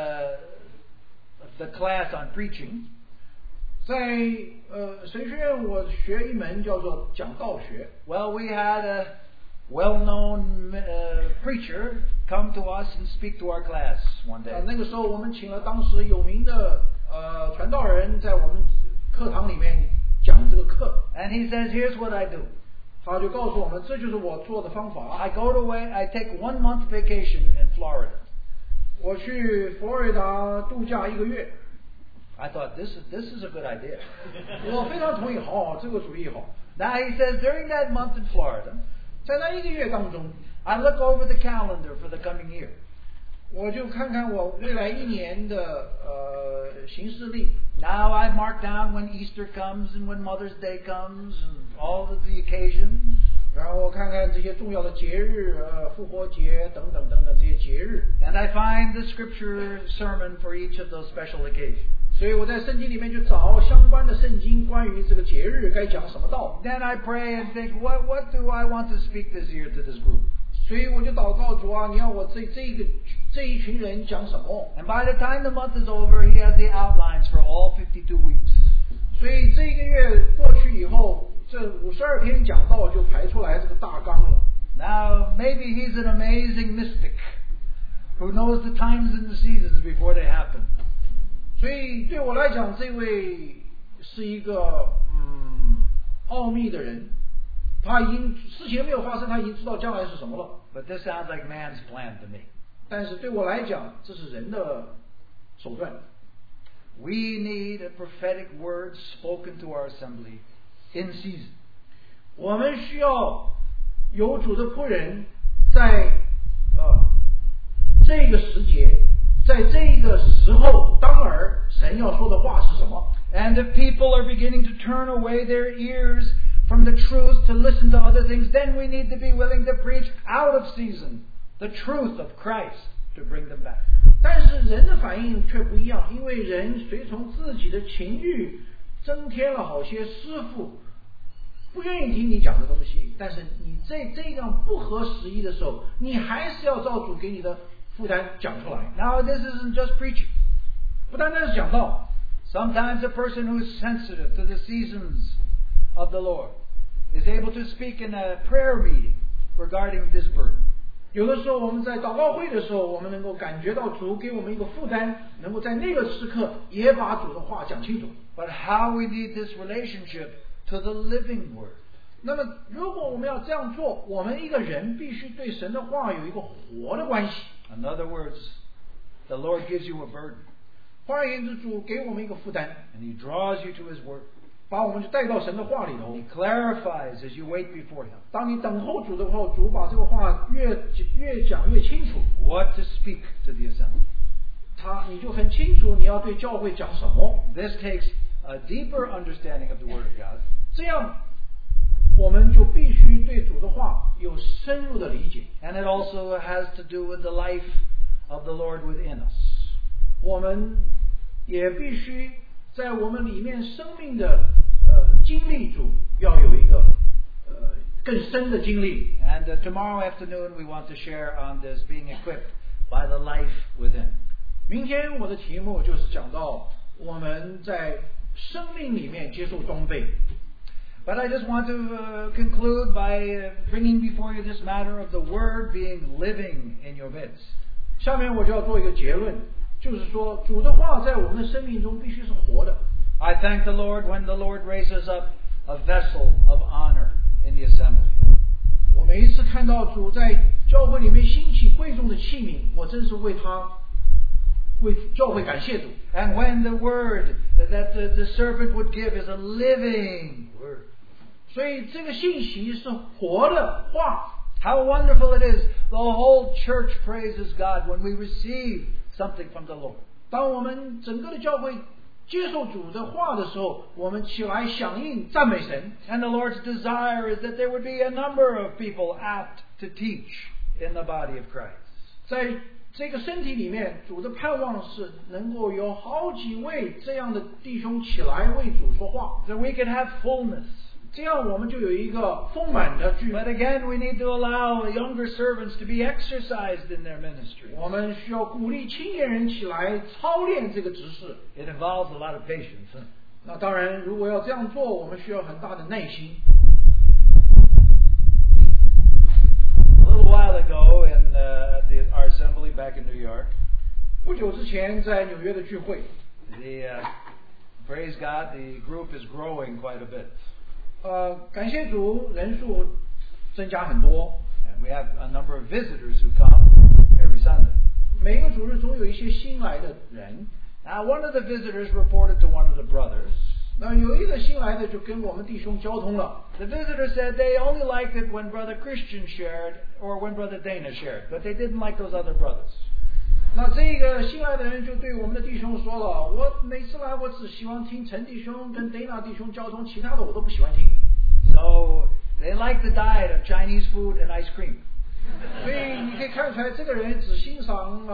the class on preaching, 在神学院我学一门叫做讲道学。 well, we had a well-known preacher come to us and speak to our class one day. 那个时候我们请了当时有名的传道人在我们课堂里面讲这个课， And he says, here's what I do. 他就告诉我们，这就是我做的方法。 I take 1 month vacation in Florida. 我去佛罗里达度假1个月。 I thought, this is a good idea. 我非常同意，好，这个主意好。 Now he says, during that month in Florida, 在那1个月当中， I look over the calendar for the coming year. 我就看看我未来1年的行事历。 Now I mark down when Easter comes and when Mother's Day comes and all of the occasions. 然后我看看这些重要的节日，复活节等等等等这些节日。 And I find the scripture sermon for each of those special occasions. 所以我在圣经里面去找相关的圣经，关于这个节日该讲什么道。 Then I pray and think, what do I want to speak this year to this group? 所以我就祷告主啊，你要我这一群人讲什么？ And by the time the month is over, he has the outlines for all 52 weeks. 所以这1个月过去以后，这52篇讲道就排出来这个大纲了。 Now, maybe he's an amazing mystic who knows the times and the seasons before they happen. 所以对我来讲，这位是一个奥秘的人，他已经事情没有发生，他已经知道将来是什么了。 But this sounds like man's plan to me. 但是对我来讲，这是人的手段。 We need a prophetic word spoken to our assembly in season. 我们需要有主的仆人在这个时节，在这个时候，当儿神要说的话是什么？ And if people are beginning to turn away their ears from the truth to listen to other things, then we need to be willing to preach out of season the truth of Christ to bring them back. 但是人的反应却不一样，因为人随从自己的情欲，增添了好些师傅，不愿意听你讲的东西。但是你在这样不合时宜的时候，你还是要照主给你的负担讲出来。 Now, this isn't just preaching. 不单单是讲道， Sometimes a person who is sensitive to the seasons of the Lord is able to speak in a prayer meeting regarding this burden. 有的时候我们在祷告会的时候，我们能够感觉到主给我们一个负担，能够在那个时刻也把主的话讲清楚。 But how we need this relationship to the living word. 那么，如果我们要这样做，我们一个人必须对神的话有一个活的关系。 In other words, the Lord gives you a burden 换而言之，主给我们一个负担， and He draws you to His word. 把我们就带到神的话里头 He。clarifies as you wait before Him 当你等候主的时候，主把这个话越讲越清楚， what to speak to the assembly. 你就很清楚你要对教会讲什么。 This takes a deeper understanding of the Word of God. 这样，我们就必须对主的话有深入的理解。 And it also has to do with the life of the Lord within us. 我们也必须在我们里面生命的经历主要有一个更深的经历。 And tomorrow afternoon we want to share on this being equipped by the life within. 明天我的题目就是讲到我们在生命里面接受装备。 But I just want to conclude by bringing before you this matter of the Word being living in your midst. 下面我就要做一个结论，就是说主的话在我们的生命中必须是活的。 I thank the Lord when the Lord raises up a vessel of honor in the assembly. 我每一次看到主在教会里面兴起贵重的器皿，我真是为教会感谢主。 And when the word that the servant would give is a living word. 所以这个信息是活的话。 How wonderful it is! The whole church praises God when we receive something from the Lord. 当我们整个的教会接受主的话的时候，我们起来响应赞美神。 And the Lord's desire is that there would be a number of people apt to teach in the body of Christ. 在这个身体里面，主的盼望是能够有好几位这样的弟兄起来为主说话， So we can have fullness. 这样我们就有一个丰满的聚会。 But again, we need to allow the younger servants to be exercised in their ministry. 我们需要鼓励青年人起来操练这个职事。 It involves a lot of patience. 那当然，如果要这样做，我们需要很大的耐心。 A little while ago in our assembly back in New York, 不久之前在纽约的聚会， praise God, the group is growing quite a bit. 感谢主，人数增加很多。 And we have a number of visitors who come every Sunday. 每个主日总有一些新来的人。 Now, one of the visitors reported to one of the brothers. 那有一个新来的就跟我们弟兄交通了。 The visitor said they only liked it when Brother Christian shared or when Brother Dana shared, but they didn't like those other brothers. 那这个新来的人就对我们的弟兄说了：“我每次来，我只喜欢听陈弟兄跟 Dana 弟兄交通，其他的我都不喜欢听。” So they like the diet of Chinese food and ice cream. 所以你可以看出来，这个人只欣赏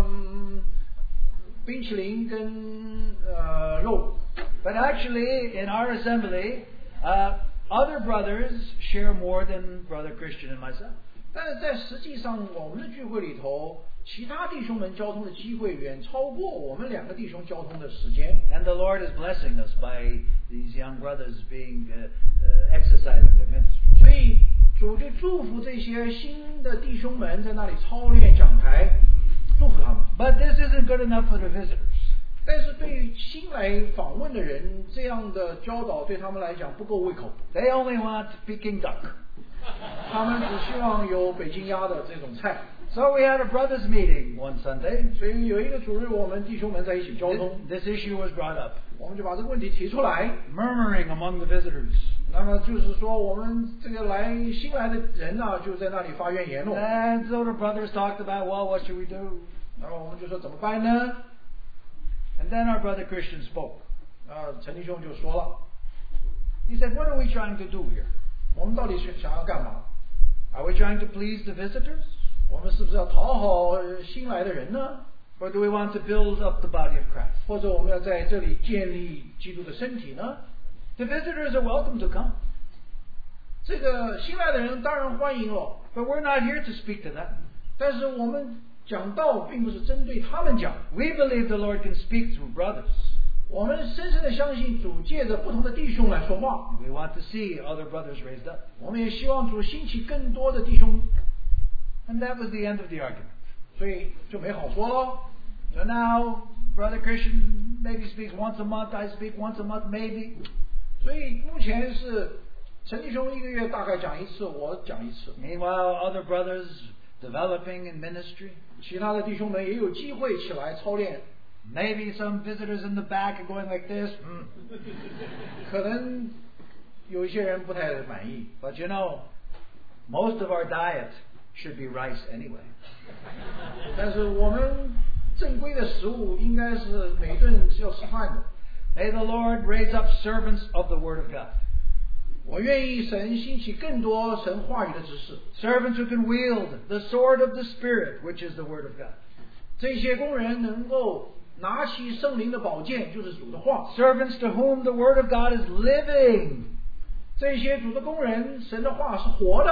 冰淇淋跟肉。 But actually, in our assembly, other brothers share more than Brother Christian and myself. 但是在实际上，我们的聚会里头，其他弟兄们交通的机会远超过我们两个弟兄交通的时间。 And the Lord is blessing us by these young brothers being exercising their ministry. 所以主就祝福这些新的弟兄们在那里操练讲台，祝福他们。 But this isn't good enough for the visitors. 但是对于新来访问的人，这样的教导对他们来讲不够胃口。 They only want Peking duck. 他们只希望有北京鸭的这种菜。 So we had a brothers meeting one Sunday. 所以有一个主日，我们弟兄们在一起交通， This issue was brought up. 我们就把这个问题提出来。 Murmuring among the visitors. 那么就是说，我们这个新来的人呢，就在那里发怨言了。 And so the brothers talked about, well, what should we do? 那么我们就说怎么办呢？ And then our brother Christian spoke. 陈弟兄就说了， He said, what are we trying to do here? 我们到底是想要干嘛？ Are we trying to please the visitors? 我们是不是要讨好新来的人呢？ Or do we want to build up the body of Christ? 或者我们要在这里建立基督的身体呢？ The visitors are welcome to come. 这个新来的人当然欢迎了， But we're not here to speak to them. 但是我们讲道并不是针对他们讲， We believe the Lord can speak through brothers. 我们深深的相信主借着不同的弟兄来说话。 We want to see other brothers raised up. 我们也希望主兴起更多的弟兄， And that was the end of the argument. 所以就没好说咯。 So now, Brother Christian maybe speaks once a month, I speak once a month, maybe. 所以目前是陈弟兄一个月大概讲一次，我讲一次。 Meanwhile, other brothers developing in ministry. 其他的弟兄们也有机会起来操练。 Maybe some visitors in the back are going like this. 可能有一些人不太满意。 But you know, most of our diet should be rice anyway. 但是我们正规的食物应该是每顿是要吃饭的。 May the Lord raise up servants of the Word of God. 我愿意神兴起更多神话语的知识。 Servants who can wield the sword of the Spirit, which is the Word of God. 这些工人能够拿起圣灵的宝剑，就是主的话。 Servants to whom the Word of God is living. 这些主的工人，神的话是活的。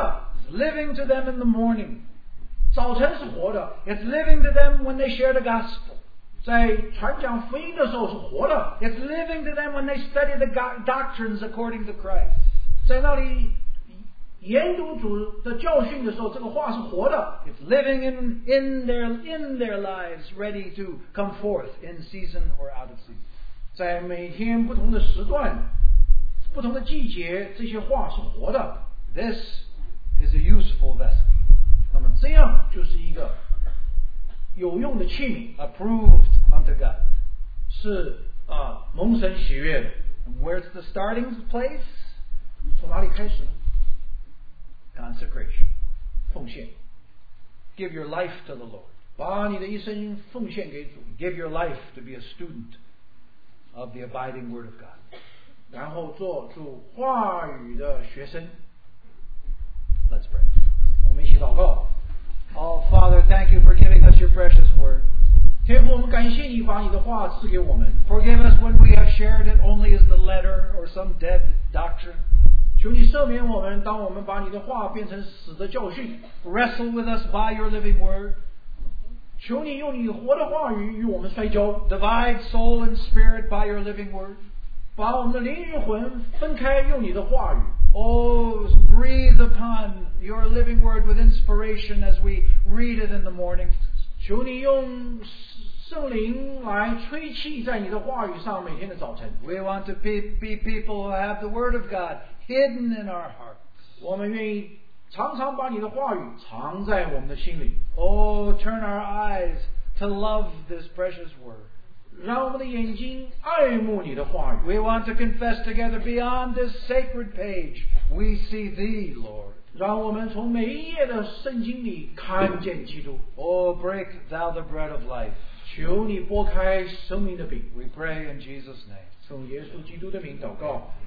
living to them in the morning. 早晨是活的， It's living to them when they share the gospel. 在传讲福音的时候是活的， It's living to them when they study the doctrines according to Christ. 在那里研读主的教训的时候，这个话是活的。 It's living in their lives, ready to come forth in season or out of season. 在每天不同的时段、不同的季节，这些话是活的。 This is a useful vessel, 那么这样就是一个有用的器皿， approved unto God. 是蒙神喜悦的。 And where's the starting place? 从哪里开始呢？ Consecration. 奉献， Give your life to the Lord. 把你的一生奉献给主， Give your life to be a student of the abiding Word of God. 然后做主话语的学生。 Let's pray. 我们一起祷告。 Oh, Father, thank you for giving us your precious Word. 天父，我们感谢你把你的话赐给我们。 Forgive us when we have shared it only as the letter or some dead doctrine. 求你赦免我们，当我们把你的话变成死的教训。 Wrestle with us by your living Word. 求你用你活的话语与我们摔跤， Divide soul and spirit by your living Word. 把我们的灵与魂分开，用你的话语。 Oh, breathe upon your living Word with inspiration as we read it in the morning. 求你用圣灵来吹气在你的话语上，每天的早晨。 We want to be people who have the Word of God hidden in our hearts. 我们愿意常常把你的话语藏在我们的心里。 Oh, turn our eyes to love this precious Word. 让我们的眼睛爱慕你的话语。 We want to confess together beyond this sacred page. We see Thee, Lord. 让我们从每一页的圣经里看见基督。 Oh, break Thou the bread of life. 求你拨开生命的饼。 We pray in Jesus' name. 奉耶稣基督的名祷告。